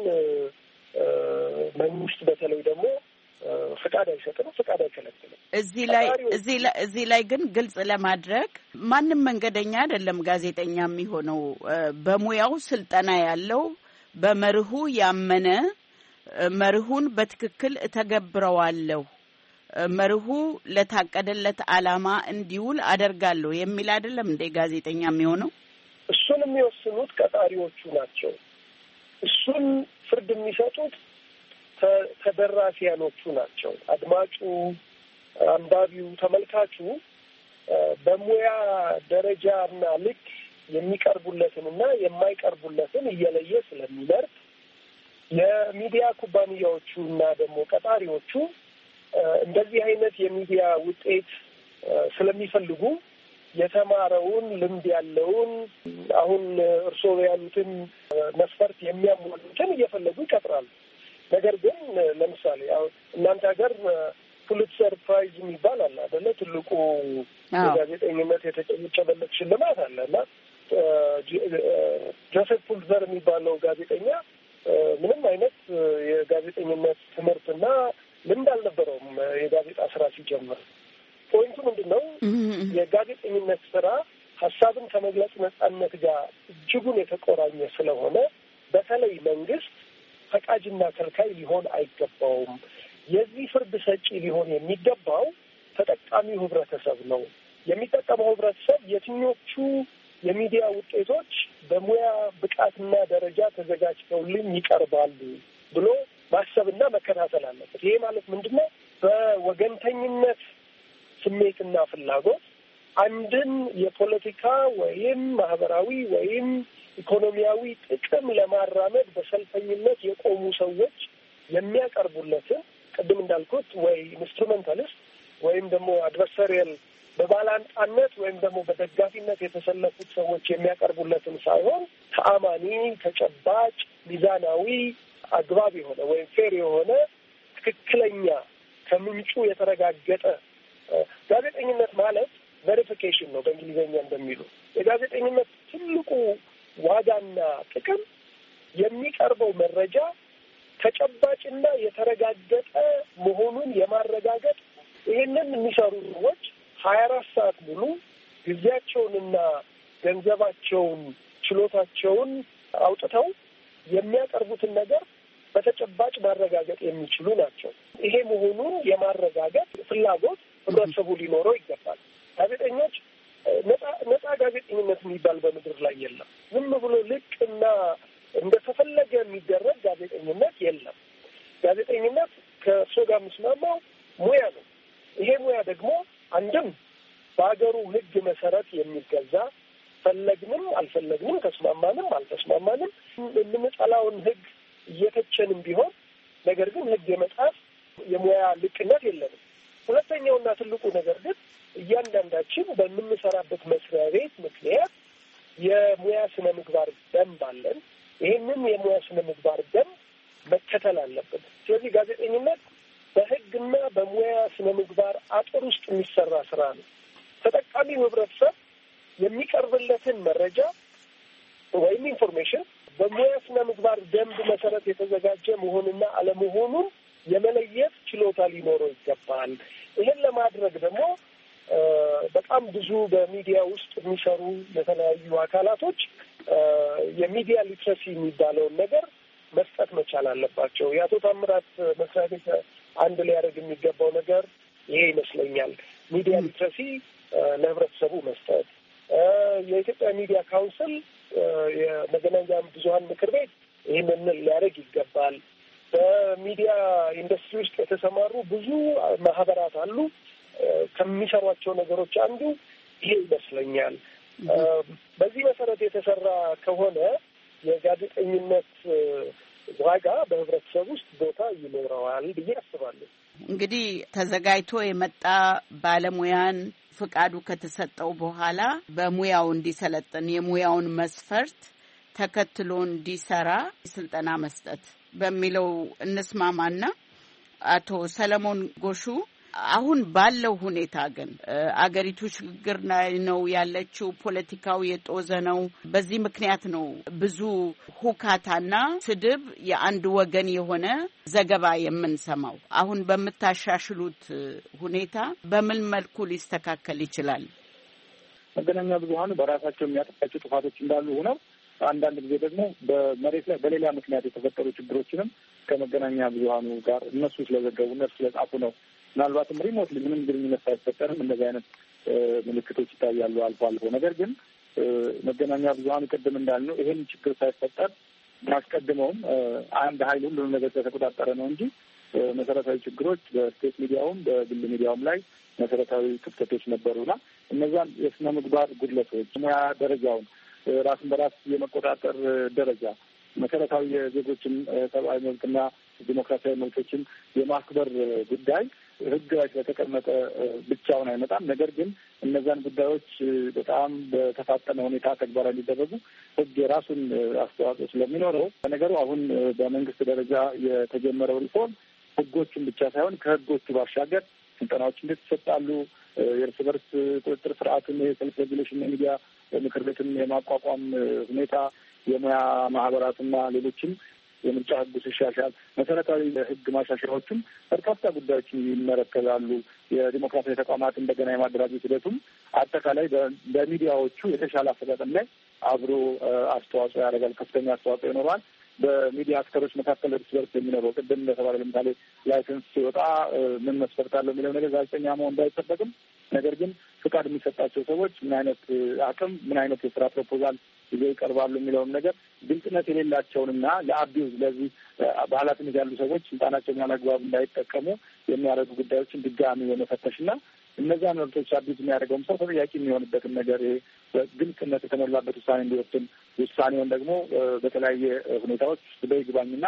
መንግስት በተለይ ደግሞ ፍቃድ አይሰጥም፣ ፍቃድ አይከለክልም። እዚህ ላይ እዚህ ላይ እዚህ ላይ ግን ግልጽ ለማድረግ ማንም መንገደኛ አይደለም ጋዜጠኛ የሚሆነው። በሙያው ስልጠና ያለው በመርሁ ያመነ መርሁን በትክክል እተገብረዋለሁ፣ መርሁ ለታቀደለት ዓላማ እንዲውል አደርጋለሁ የሚል አይደለም እንደ ጋዜጠኛ የሚሆነው። እሱን የሚወስኑት ቀጣሪዎቹ ናቸው። እሱን ፍርድ የሚሰጡት ተደራሲያኖቹ ናቸው። አድማጩ፣ አንባቢው፣ ተመልካቹ በሙያ ደረጃና ልክ የሚቀርቡለትንና የማይቀርቡለትን እየለየ ስለሚመርጥ የሚዲያ ኩባንያዎቹ እና ደግሞ ቀጣሪዎቹ እንደዚህ አይነት የሚዲያ ውጤት ስለሚፈልጉ የተማረውን ልምድ ያለውን አሁን እርስዎ ያሉትን መስፈርት የሚያሟሉትን እየፈለጉ ይቀጥራሉ። ነገር ግን ለምሳሌ አሁን እናንተ ሀገር ፑሊትዘር ፕራይዝ የሚባል አለ አይደለ? ትልቁ የጋዜጠኝነት የተጨበጨበለት ሽልማት አለ እና ጆሴፍ ፑሊትዘር የሚባለው ጋዜጠኛ ምንም አይነት የጋዜጠኝነት ትምህርትና ልምድ አልነበረውም የጋዜጣ ስራ ሲጀምር። ፖይንቱ ምንድን ነው? የጋዜጠኝነት ስራ ሀሳብን ከመግለጽ ነጻነት ጋር እጅጉን የተቆራኘ ስለሆነ በተለይ መንግስት ፈቃጅና ከልካይ ሊሆን አይገባውም። የዚህ ፍርድ ሰጪ ሊሆን የሚገባው ተጠቃሚው ህብረተሰብ ነው። የሚጠቀመው ህብረተሰብ የትኞቹ የሚዲያ ውጤቶች በሙያ ብቃትና ደረጃ ተዘጋጅተውልኝ ይቀርባሉ ብሎ ማሰብና መከታተል አለበት። ይሄ ማለት ምንድን ነው? በወገንተኝነት ስሜትና ፍላጎት አንድን የፖለቲካ ወይም ማህበራዊ ወይም ኢኮኖሚያዊ ጥቅም ለማራመድ በሰልፈኝነት የቆሙ ሰዎች የሚያቀርቡለትን ቅድም እንዳልኩት ወይ ኢንስትሩሜንታሊስት ወይም ደግሞ አድቨርሰሪያል በባላንጣነት ወይም ደግሞ በደጋፊነት የተሰለፉት ሰዎች የሚያቀርቡለትን ሳይሆን ተአማኒ፣ ተጨባጭ፣ ሚዛናዊ፣ አግባብ የሆነ ወይም ፌር የሆነ ትክክለኛ ከምንጩ የተረጋገጠ ጋዜጠኝነት ማለት ቬሪፊኬሽን ነው በእንግሊዝኛ እንደሚሉ። የጋዜጠኝነት ትልቁ ዋጋና ጥቅም የሚቀርበው መረጃ ተጨባጭና የተረጋገጠ መሆኑን የማረጋገጥ ይህንን የሚሰሩ ሰዎች ሀያ አራት ሰዓት ሙሉ ጊዜያቸውንና ገንዘባቸውን ችሎታቸውን አውጥተው የሚያቀርቡትን ነገር በተጨባጭ ማረጋገጥ የሚችሉ ናቸው። ይሄ መሆኑን የማረጋገጥ ፍላጎት ህብረተሰቡ ሊኖረው ይገባል። ጋዜጠኞች ነጻ ነጻ ጋዜጠኝነት የሚባል በምድር ላይ የለም። ዝም ብሎ ልቅ እና እንደተፈለገ የሚደረግ ጋዜጠኝነት የለም። ጋዜጠኝነት ከእሱ ጋር የምስማማው ሙያ ነው። ይሄ ሙያ ደግሞ አንድም በሀገሩ ህግ መሰረት የሚገዛ ፈለግንም አልፈለግንም ተስማማንም አልተስማማንም የምንጠላውን ህግ እየተቸንም ቢሆን ነገር ግን ህግ የመጣፍ የሙያ ልቅነት የለንም። ሁለተኛውና ትልቁ ነገር ግን እያንዳንዳችን በምንሰራበት መስሪያ ቤት ምክንያት የሙያ ስነ ምግባር ደንብ አለን። ይህንን የሙያ ስነ ምግባር ደንብ መከተል አለብን። ስለዚህ ጋዜጠኝነት በህግና በሙያ ስነ ምግባር አጥር ውስጥ የሚሰራ ስራ ነው። ተጠቃሚው ህብረተሰብ የሚቀርብለትን መረጃ ወይም ኢንፎርሜሽን በሙያ ስነ ምግባር ደንብ መሰረት የተዘጋጀ መሆኑና አለመሆኑን የመለየት ችሎታ ሊኖረው ይገባል። ይህን ለማድረግ ደግሞ በጣም ብዙ በሚዲያ ውስጥ የሚሰሩ የተለያዩ አካላቶች የሚዲያ ሊትረሲ የሚባለውን ነገር መስጠት መቻል አለባቸው። የአቶ ታምራት መስሪያ ቤት አንድ ሊያደርግ የሚገባው ነገር ይሄ ይመስለኛል። ሚዲያ ሊትረሲ ለህብረተሰቡ መስጠት። የኢትዮጵያ ሚዲያ ካውንስል የመገናኛ ብዙኃን ምክር ቤት ይህንን ሊያደርግ ይገባል። በሚዲያ ኢንዱስትሪ ውስጥ የተሰማሩ ብዙ ማህበራት አሉ። ከሚሰሯቸው ነገሮች አንዱ ይሄ ይመስለኛል። በዚህ መሰረት የተሰራ ከሆነ የጋዜጠኝነት ዋጋ በህብረተሰብ ውስጥ ቦታ ይኖረዋል ብዬ አስባለሁ። እንግዲህ ተዘጋጅቶ የመጣ ባለሙያን ፍቃዱ ከተሰጠው በኋላ በሙያው እንዲሰለጥን የሙያውን መስፈርት ተከትሎ እንዲሰራ ስልጠና መስጠት በሚለው እንስማማና አቶ ሰለሞን ጎሹ አሁን ባለው ሁኔታ ግን አገሪቱ ሽግግር ላይ ነው ያለችው። ፖለቲካው የጦዘ ነው። በዚህ ምክንያት ነው ብዙ ሁካታና ስድብ፣ የአንድ ወገን የሆነ ዘገባ የምንሰማው። አሁን በምታሻሽሉት ሁኔታ በምን መልኩ ሊስተካከል ይችላል? መገናኛ ብዙኃኑ በራሳቸው የሚያጠፋቸው ጥፋቶች እንዳሉ ሆነው አንዳንድ ጊዜ ደግሞ በመሬት ላይ በሌላ ምክንያት የተፈጠሩ ችግሮችንም ከመገናኛ ብዙኃኑ ጋር እነሱ ስለዘገቡ እነሱ ስለጻፉ ነው ምናልባትም ሪሞት ምንም ግንኙነት ሳይፈጠርም እንደዚህ አይነት ምልክቶች ይታያሉ አልፎ አልፎ። ነገር ግን መገናኛ ብዙኃኑ ቅድም እንዳልነው ይሄን ችግር ሳይፈጠር ማስቀድመውም አንድ ኃይል ሁሉንም ነገር ተቆጣጠረ ነው እንጂ መሰረታዊ ችግሮች በስቴት ሚዲያውም በግል ሚዲያውም ላይ መሰረታዊ ክፍተቶች ነበሩና እነዛን የስነ ምግባር ጉድለቶች፣ ሙያ ደረጃውን፣ ራስን በራስ የመቆጣጠር ደረጃ፣ መሰረታዊ የዜጎችን ሰብአዊ መብትና ዲሞክራሲያዊ መብቶችን የማክበር ጉዳይ ሕግ ላይ ስለተቀመጠ ብቻውን አይመጣም። ነገር ግን እነዛን ጉዳዮች በጣም በተፋጠነ ሁኔታ ተግባራዊ ሊደረጉ ሕግ የራሱን አስተዋጽኦ ስለሚኖረው ነገሩ አሁን በመንግስት ደረጃ የተጀመረው ሪፎርም ሕጎቹን ብቻ ሳይሆን ከሕጎቹ ባሻገር ስልጠናዎች እንዴት ይሰጣሉ፣ የእርስ በርስ ቁጥጥር ስርዓትን፣ የሰልፍ ሬጉሌሽን የሚዲያ ምክር ቤትን የማቋቋም ሁኔታ፣ የሙያ ማህበራትና ሌሎችም የምርጫ ህጉ ሲሻሻል መሰረታዊ ህግ ማሻሻያዎችም በርካታ ጉዳዮችን ይመለከታሉ። የዲሞክራሲያዊ ተቋማት እንደገና የማደራጀት ሂደቱም አጠቃላይ በሚዲያዎቹ የተሻለ አፈጻጸም ላይ አብሮ አስተዋጽኦ ያደርጋል፣ ከፍተኛ አስተዋጽኦ ይኖረዋል። በሚዲያ አክተሮች መካከል እርስ በርስ የሚኖረው ቅድም እንደተባለ ለምሳሌ ላይሰንስ ሲወጣ ምን መስፈርት አለው የሚለው ነገር ጋዜጠኛ መሆን እንዳይጠበቅም፣ ነገር ግን ፍቃድ የሚሰጣቸው ሰዎች ምን አይነት አቅም ምን አይነት የስራ ፕሮፖዛል ይዘው ይቀርባሉ የሚለውን ነገር ግልጽነት የሌላቸውንና ለአቢዩዝ ለዚህ በኃላፊነት ያሉ ሰዎች ስልጣናቸውን ያላግባብ እንዳይጠቀሙ የሚያደርጉ ጉዳዮችን ድጋሚ የመፈተሽና እነዚያ መብቶች አቢዩዝ የሚያደርገውም ሰው ተጠያቂ የሚሆንበትን ነገር ግልጽነት የተሞላበት ውሳኔ እንዲወስን ውሳኔውን ደግሞ በተለያየ ሁኔታዎች በይግባኝና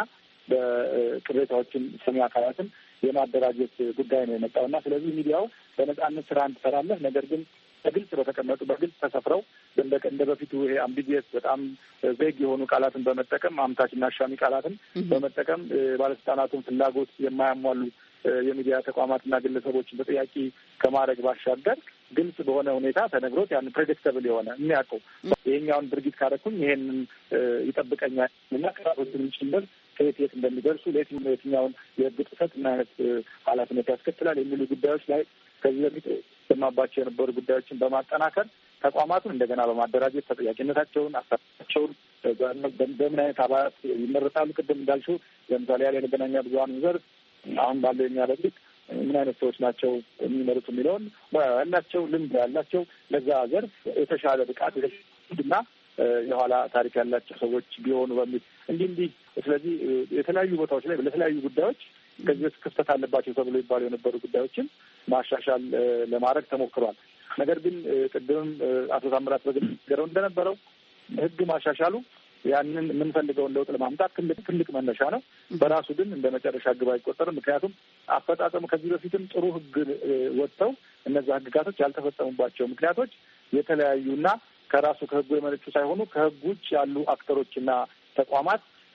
በቅሬታዎችን ሰሚ አካላትን የማደራጀት ጉዳይ ነው የመጣውና ስለዚህ ሚዲያው በነጻነት ስራ እንድሰራለህ ነገር ግን በግልጽ በተቀመጡ በግልጽ ተሰፍረው እንደ በፊቱ ይሄ አምቢጊየስ በጣም ቬግ የሆኑ ቃላትን በመጠቀም አምታችና አሻሚ ቃላትን በመጠቀም ባለስልጣናቱን ፍላጎት የማያሟሉ የሚዲያ ተቋማትና ግለሰቦችን ተጠያቂ ከማድረግ ባሻገር ግልጽ በሆነ ሁኔታ ተነግሮት ያን ፕሬዲክተብል የሆነ የሚያውቀው ይሄኛውን ድርጊት ካደረኩኝ ይሄንን ይጠብቀኛል እና ቅጣቶችን ጭምር ከየት የት እንደሚደርሱ ለየትኛውን የህግ ጥሰት እና አይነት ኃላፊነት ያስከትላል የሚሉ ጉዳዮች ላይ ከዚህ በፊት ሰማባቸው የነበሩ ጉዳዮችን በማጠናከር ተቋማቱን እንደገና በማደራጀት ተጠያቂነታቸውን አሳቸውን በምን አይነት አባላት ይመረጣሉ ቅድም እንዳልሽው ለምሳሌ ያለ የመገናኛ ብዙኃን ዘርፍ አሁን ባለው የሚያደርጉት ምን አይነት ሰዎች ናቸው የሚመሩት የሚለውን ያላቸው ልምድ ያላቸው ለዛ ዘርፍ የተሻለ ብቃት እና የኋላ ታሪክ ያላቸው ሰዎች ቢሆኑ በሚል እንዲህ እንዲህ ስለዚህ የተለያዩ ቦታዎች ላይ ለተለያዩ ጉዳዮች ከዚህ በፊት ክፍተት አለባቸው ተብሎ ይባሉ የነበሩ ጉዳዮችን ማሻሻል ለማድረግ ተሞክሯል። ነገር ግን ቅድምም አቶ ታምራት በግል ገረው እንደነበረው ህግ ማሻሻሉ ያንን የምንፈልገውን ለውጥ ለማምጣት ትልቅ ትልቅ መነሻ ነው። በራሱ ግን እንደ መጨረሻ ግብ አይቆጠርም። ምክንያቱም አፈጻጸሙ ከዚህ በፊትም ጥሩ ህግ ወጥተው እነዛ ህግጋቶች ያልተፈጸሙባቸው ምክንያቶች የተለያዩና ከራሱ ከህጉ የመነጩ ሳይሆኑ ከህግ ውጭ ያሉ አክተሮችና ተቋማት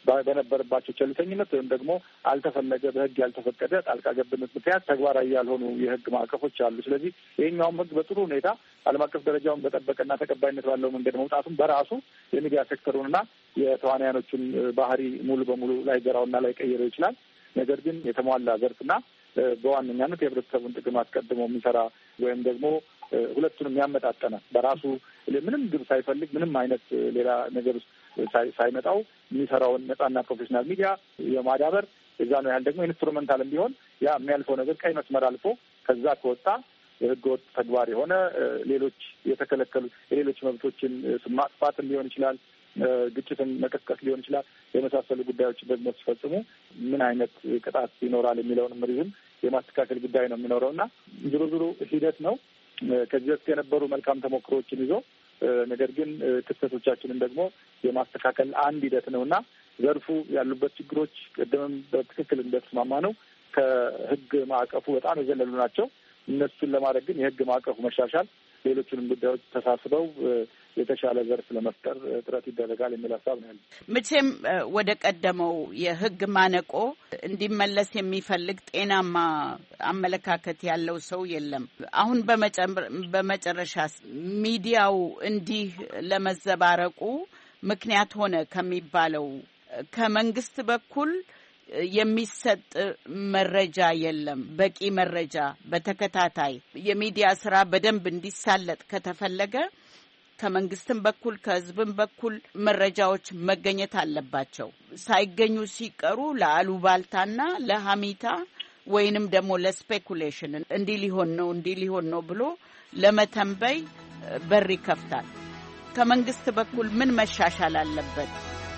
በነበረባቸው ቸልተኝነት ወይም ደግሞ አልተፈለገ በህግ ያልተፈቀደ ጣልቃ ገብነት ምክንያት ተግባራዊ ያልሆኑ የህግ ማዕቀፎች አሉ። ስለዚህ ይሄኛውም ህግ በጥሩ ሁኔታ ዓለም አቀፍ ደረጃውን በጠበቀና ተቀባይነት ባለው መንገድ መውጣቱም በራሱ የሚዲያ ሴክተሩንና የተዋናያኖቹን ባህሪ ሙሉ በሙሉ ላይገራውና ላይቀይረው ይችላል። ነገር ግን የተሟላ ዘርፍና በዋነኛነት የህብረተሰቡን ጥቅም አስቀድሞ የሚሰራ ወይም ደግሞ ሁለቱንም ያመጣጠነ በራሱ ምንም ግብ ሳይፈልግ ምንም አይነት ሌላ ነገር ውስጥ ሳይመጣው የሚሰራውን ነጻና ፕሮፌሽናል ሚዲያ የማዳበር እዛ ነው ያህል ደግሞ ኢንስትሩመንታልም ቢሆን ያ የሚያልፈው ነገር ቀይ መስመር አልፎ ከዛ ከወጣ ህገወጥ ተግባር የሆነ ሌሎች የተከለከሉ የሌሎች መብቶችን ማጥፋትም ሊሆን ይችላል፣ ግጭትን መቀስቀስ ሊሆን ይችላል። የመሳሰሉ ጉዳዮች ደግሞ ሲፈጽሙ ምን አይነት ቅጣት ይኖራል የሚለውንም ሪዝም የማስተካከል ጉዳይ ነው የሚኖረው እና ዞሮ ዞሮ ሂደት ነው። ከዚህ በፊት የነበሩ መልካም ተሞክሮዎችን ይዞ ነገር ግን ክስተቶቻችንን ደግሞ የማስተካከል አንድ ሂደት ነው እና ዘርፉ ያሉበት ችግሮች ቅድምም በትክክል እንደተስማማ ነው ከህግ ማዕቀፉ በጣም የዘለሉ ናቸው። እነሱን ለማድረግ ግን የህግ ማዕቀፉ መሻሻል፣ ሌሎቹንም ጉዳዮች ተሳስበው የተሻለ ዘርፍ ለመፍጠር ጥረት ይደረጋል የሚል ሀሳብ ነው ያለ። መቼም ወደ ቀደመው የህግ ማነቆ እንዲመለስ የሚፈልግ ጤናማ አመለካከት ያለው ሰው የለም። አሁን በመጨረሻ ሚዲያው እንዲህ ለመዘባረቁ ምክንያት ሆነ ከሚባለው ከመንግስት በኩል የሚሰጥ መረጃ የለም። በቂ መረጃ በተከታታይ የሚዲያ ስራ በደንብ እንዲሳለጥ ከተፈለገ ከመንግስትም በኩል ከህዝብም በኩል መረጃዎች መገኘት አለባቸው። ሳይገኙ ሲቀሩ ለአሉባልታና ለሐሚታ ወይንም ደግሞ ለስፔኩሌሽን እንዲህ ሊሆን ነው እንዲህ ሊሆን ነው ብሎ ለመተንበይ በር ይከፍታል። ከመንግስት በኩል ምን መሻሻል አለበት?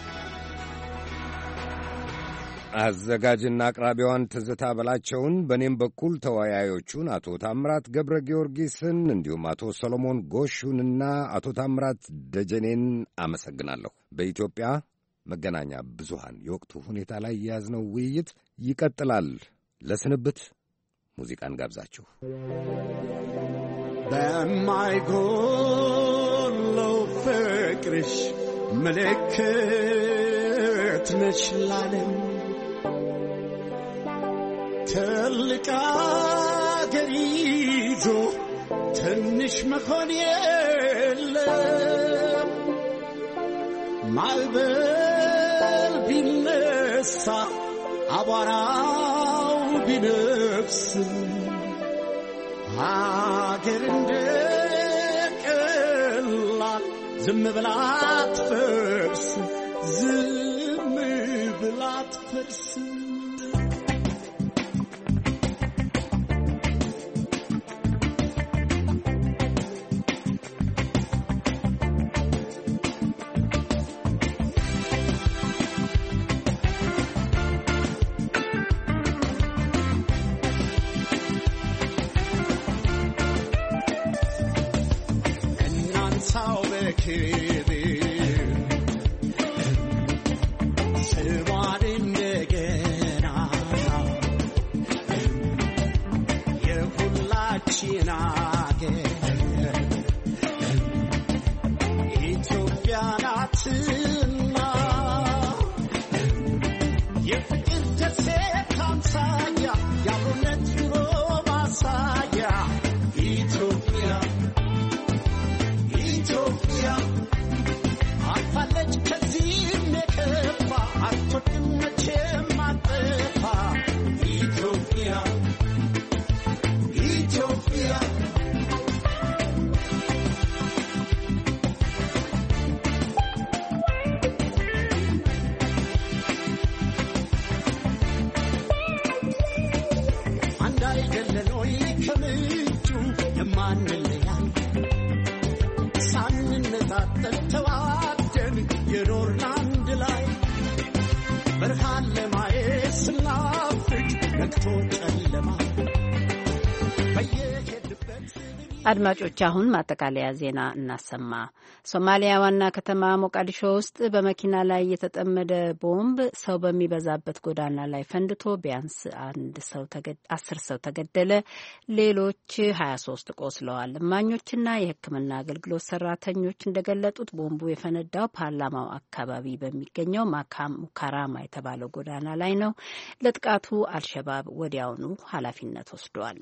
አዘጋጅና አቅራቢዋን ትዝታ በላቸውን በእኔም በኩል ተወያዮቹን አቶ ታምራት ገብረ ጊዮርጊስን እንዲሁም አቶ ሰሎሞን ጎሹንና አቶ ታምራት ደጀኔን አመሰግናለሁ። በኢትዮጵያ መገናኛ ብዙሃን የወቅቱ ሁኔታ ላይ የያዝነው ውይይት ይቀጥላል። ለስንብት ሙዚቃን ጋብዛችሁ በማይጎለው ፍቅርሽ ምልክት ነሽ ላለም ትልቅ አገር ይዞ ትንሽ መሆን የለም። ማዕበል ቢነሳ አቧራው ቢነፍስ አገር እንደ ቀላል ዝም ብላ አትፈርስ፣ ዝም ብላ አትፈርስ። አድማጮች አሁን ማጠቃለያ ዜና እናሰማ። ሶማሊያ ዋና ከተማ ሞቃዲሾ ውስጥ በመኪና ላይ የተጠመደ ቦምብ ሰው በሚበዛበት ጎዳና ላይ ፈንድቶ ቢያንስ አንድ ሰው አስር ሰው ተገደለ፣ ሌሎች ሀያ ሶስት ቆስለዋል። እማኞችና የሕክምና አገልግሎት ሰራተኞች እንደገለጡት ቦምቡ የፈነዳው ፓርላማው አካባቢ በሚገኘው ማካም ሙካራማ የተባለው ጎዳና ላይ ነው። ለጥቃቱ አልሸባብ ወዲያውኑ ኃላፊነት ወስዷል።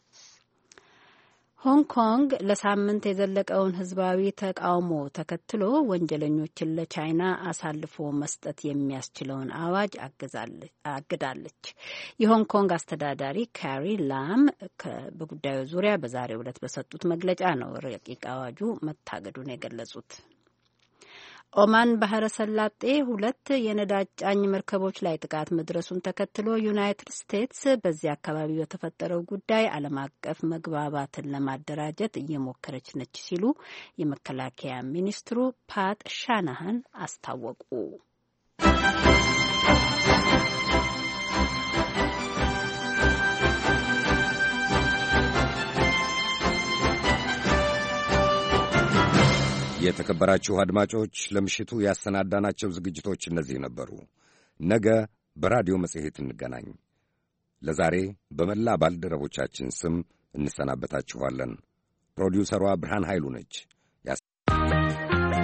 ሆንግ ኮንግ ለሳምንት የዘለቀውን ህዝባዊ ተቃውሞ ተከትሎ ወንጀለኞችን ለቻይና አሳልፎ መስጠት የሚያስችለውን አዋጅ አግዳለች። የሆንግ ኮንግ አስተዳዳሪ ካሪ ላም በጉዳዩ ዙሪያ በዛሬው ዕለት በሰጡት መግለጫ ነው ረቂቅ አዋጁ መታገዱን የገለጹት። ኦማን ባህረ ሰላጤ ሁለት የነዳጅ ጫኝ መርከቦች ላይ ጥቃት መድረሱን ተከትሎ ዩናይትድ ስቴትስ በዚህ አካባቢ በተፈጠረው ጉዳይ ዓለም አቀፍ መግባባትን ለማደራጀት እየሞከረች ነች ሲሉ የመከላከያ ሚኒስትሩ ፓት ሻናሃን አስታወቁ። የተከበራችሁ አድማጮች ለምሽቱ ያሰናዳናቸው ዝግጅቶች እነዚህ ነበሩ። ነገ በራዲዮ መጽሔት እንገናኝ። ለዛሬ በመላ ባልደረቦቻችን ስም እንሰናበታችኋለን። ፕሮዲውሰሯ ብርሃን ኃይሉ ነች።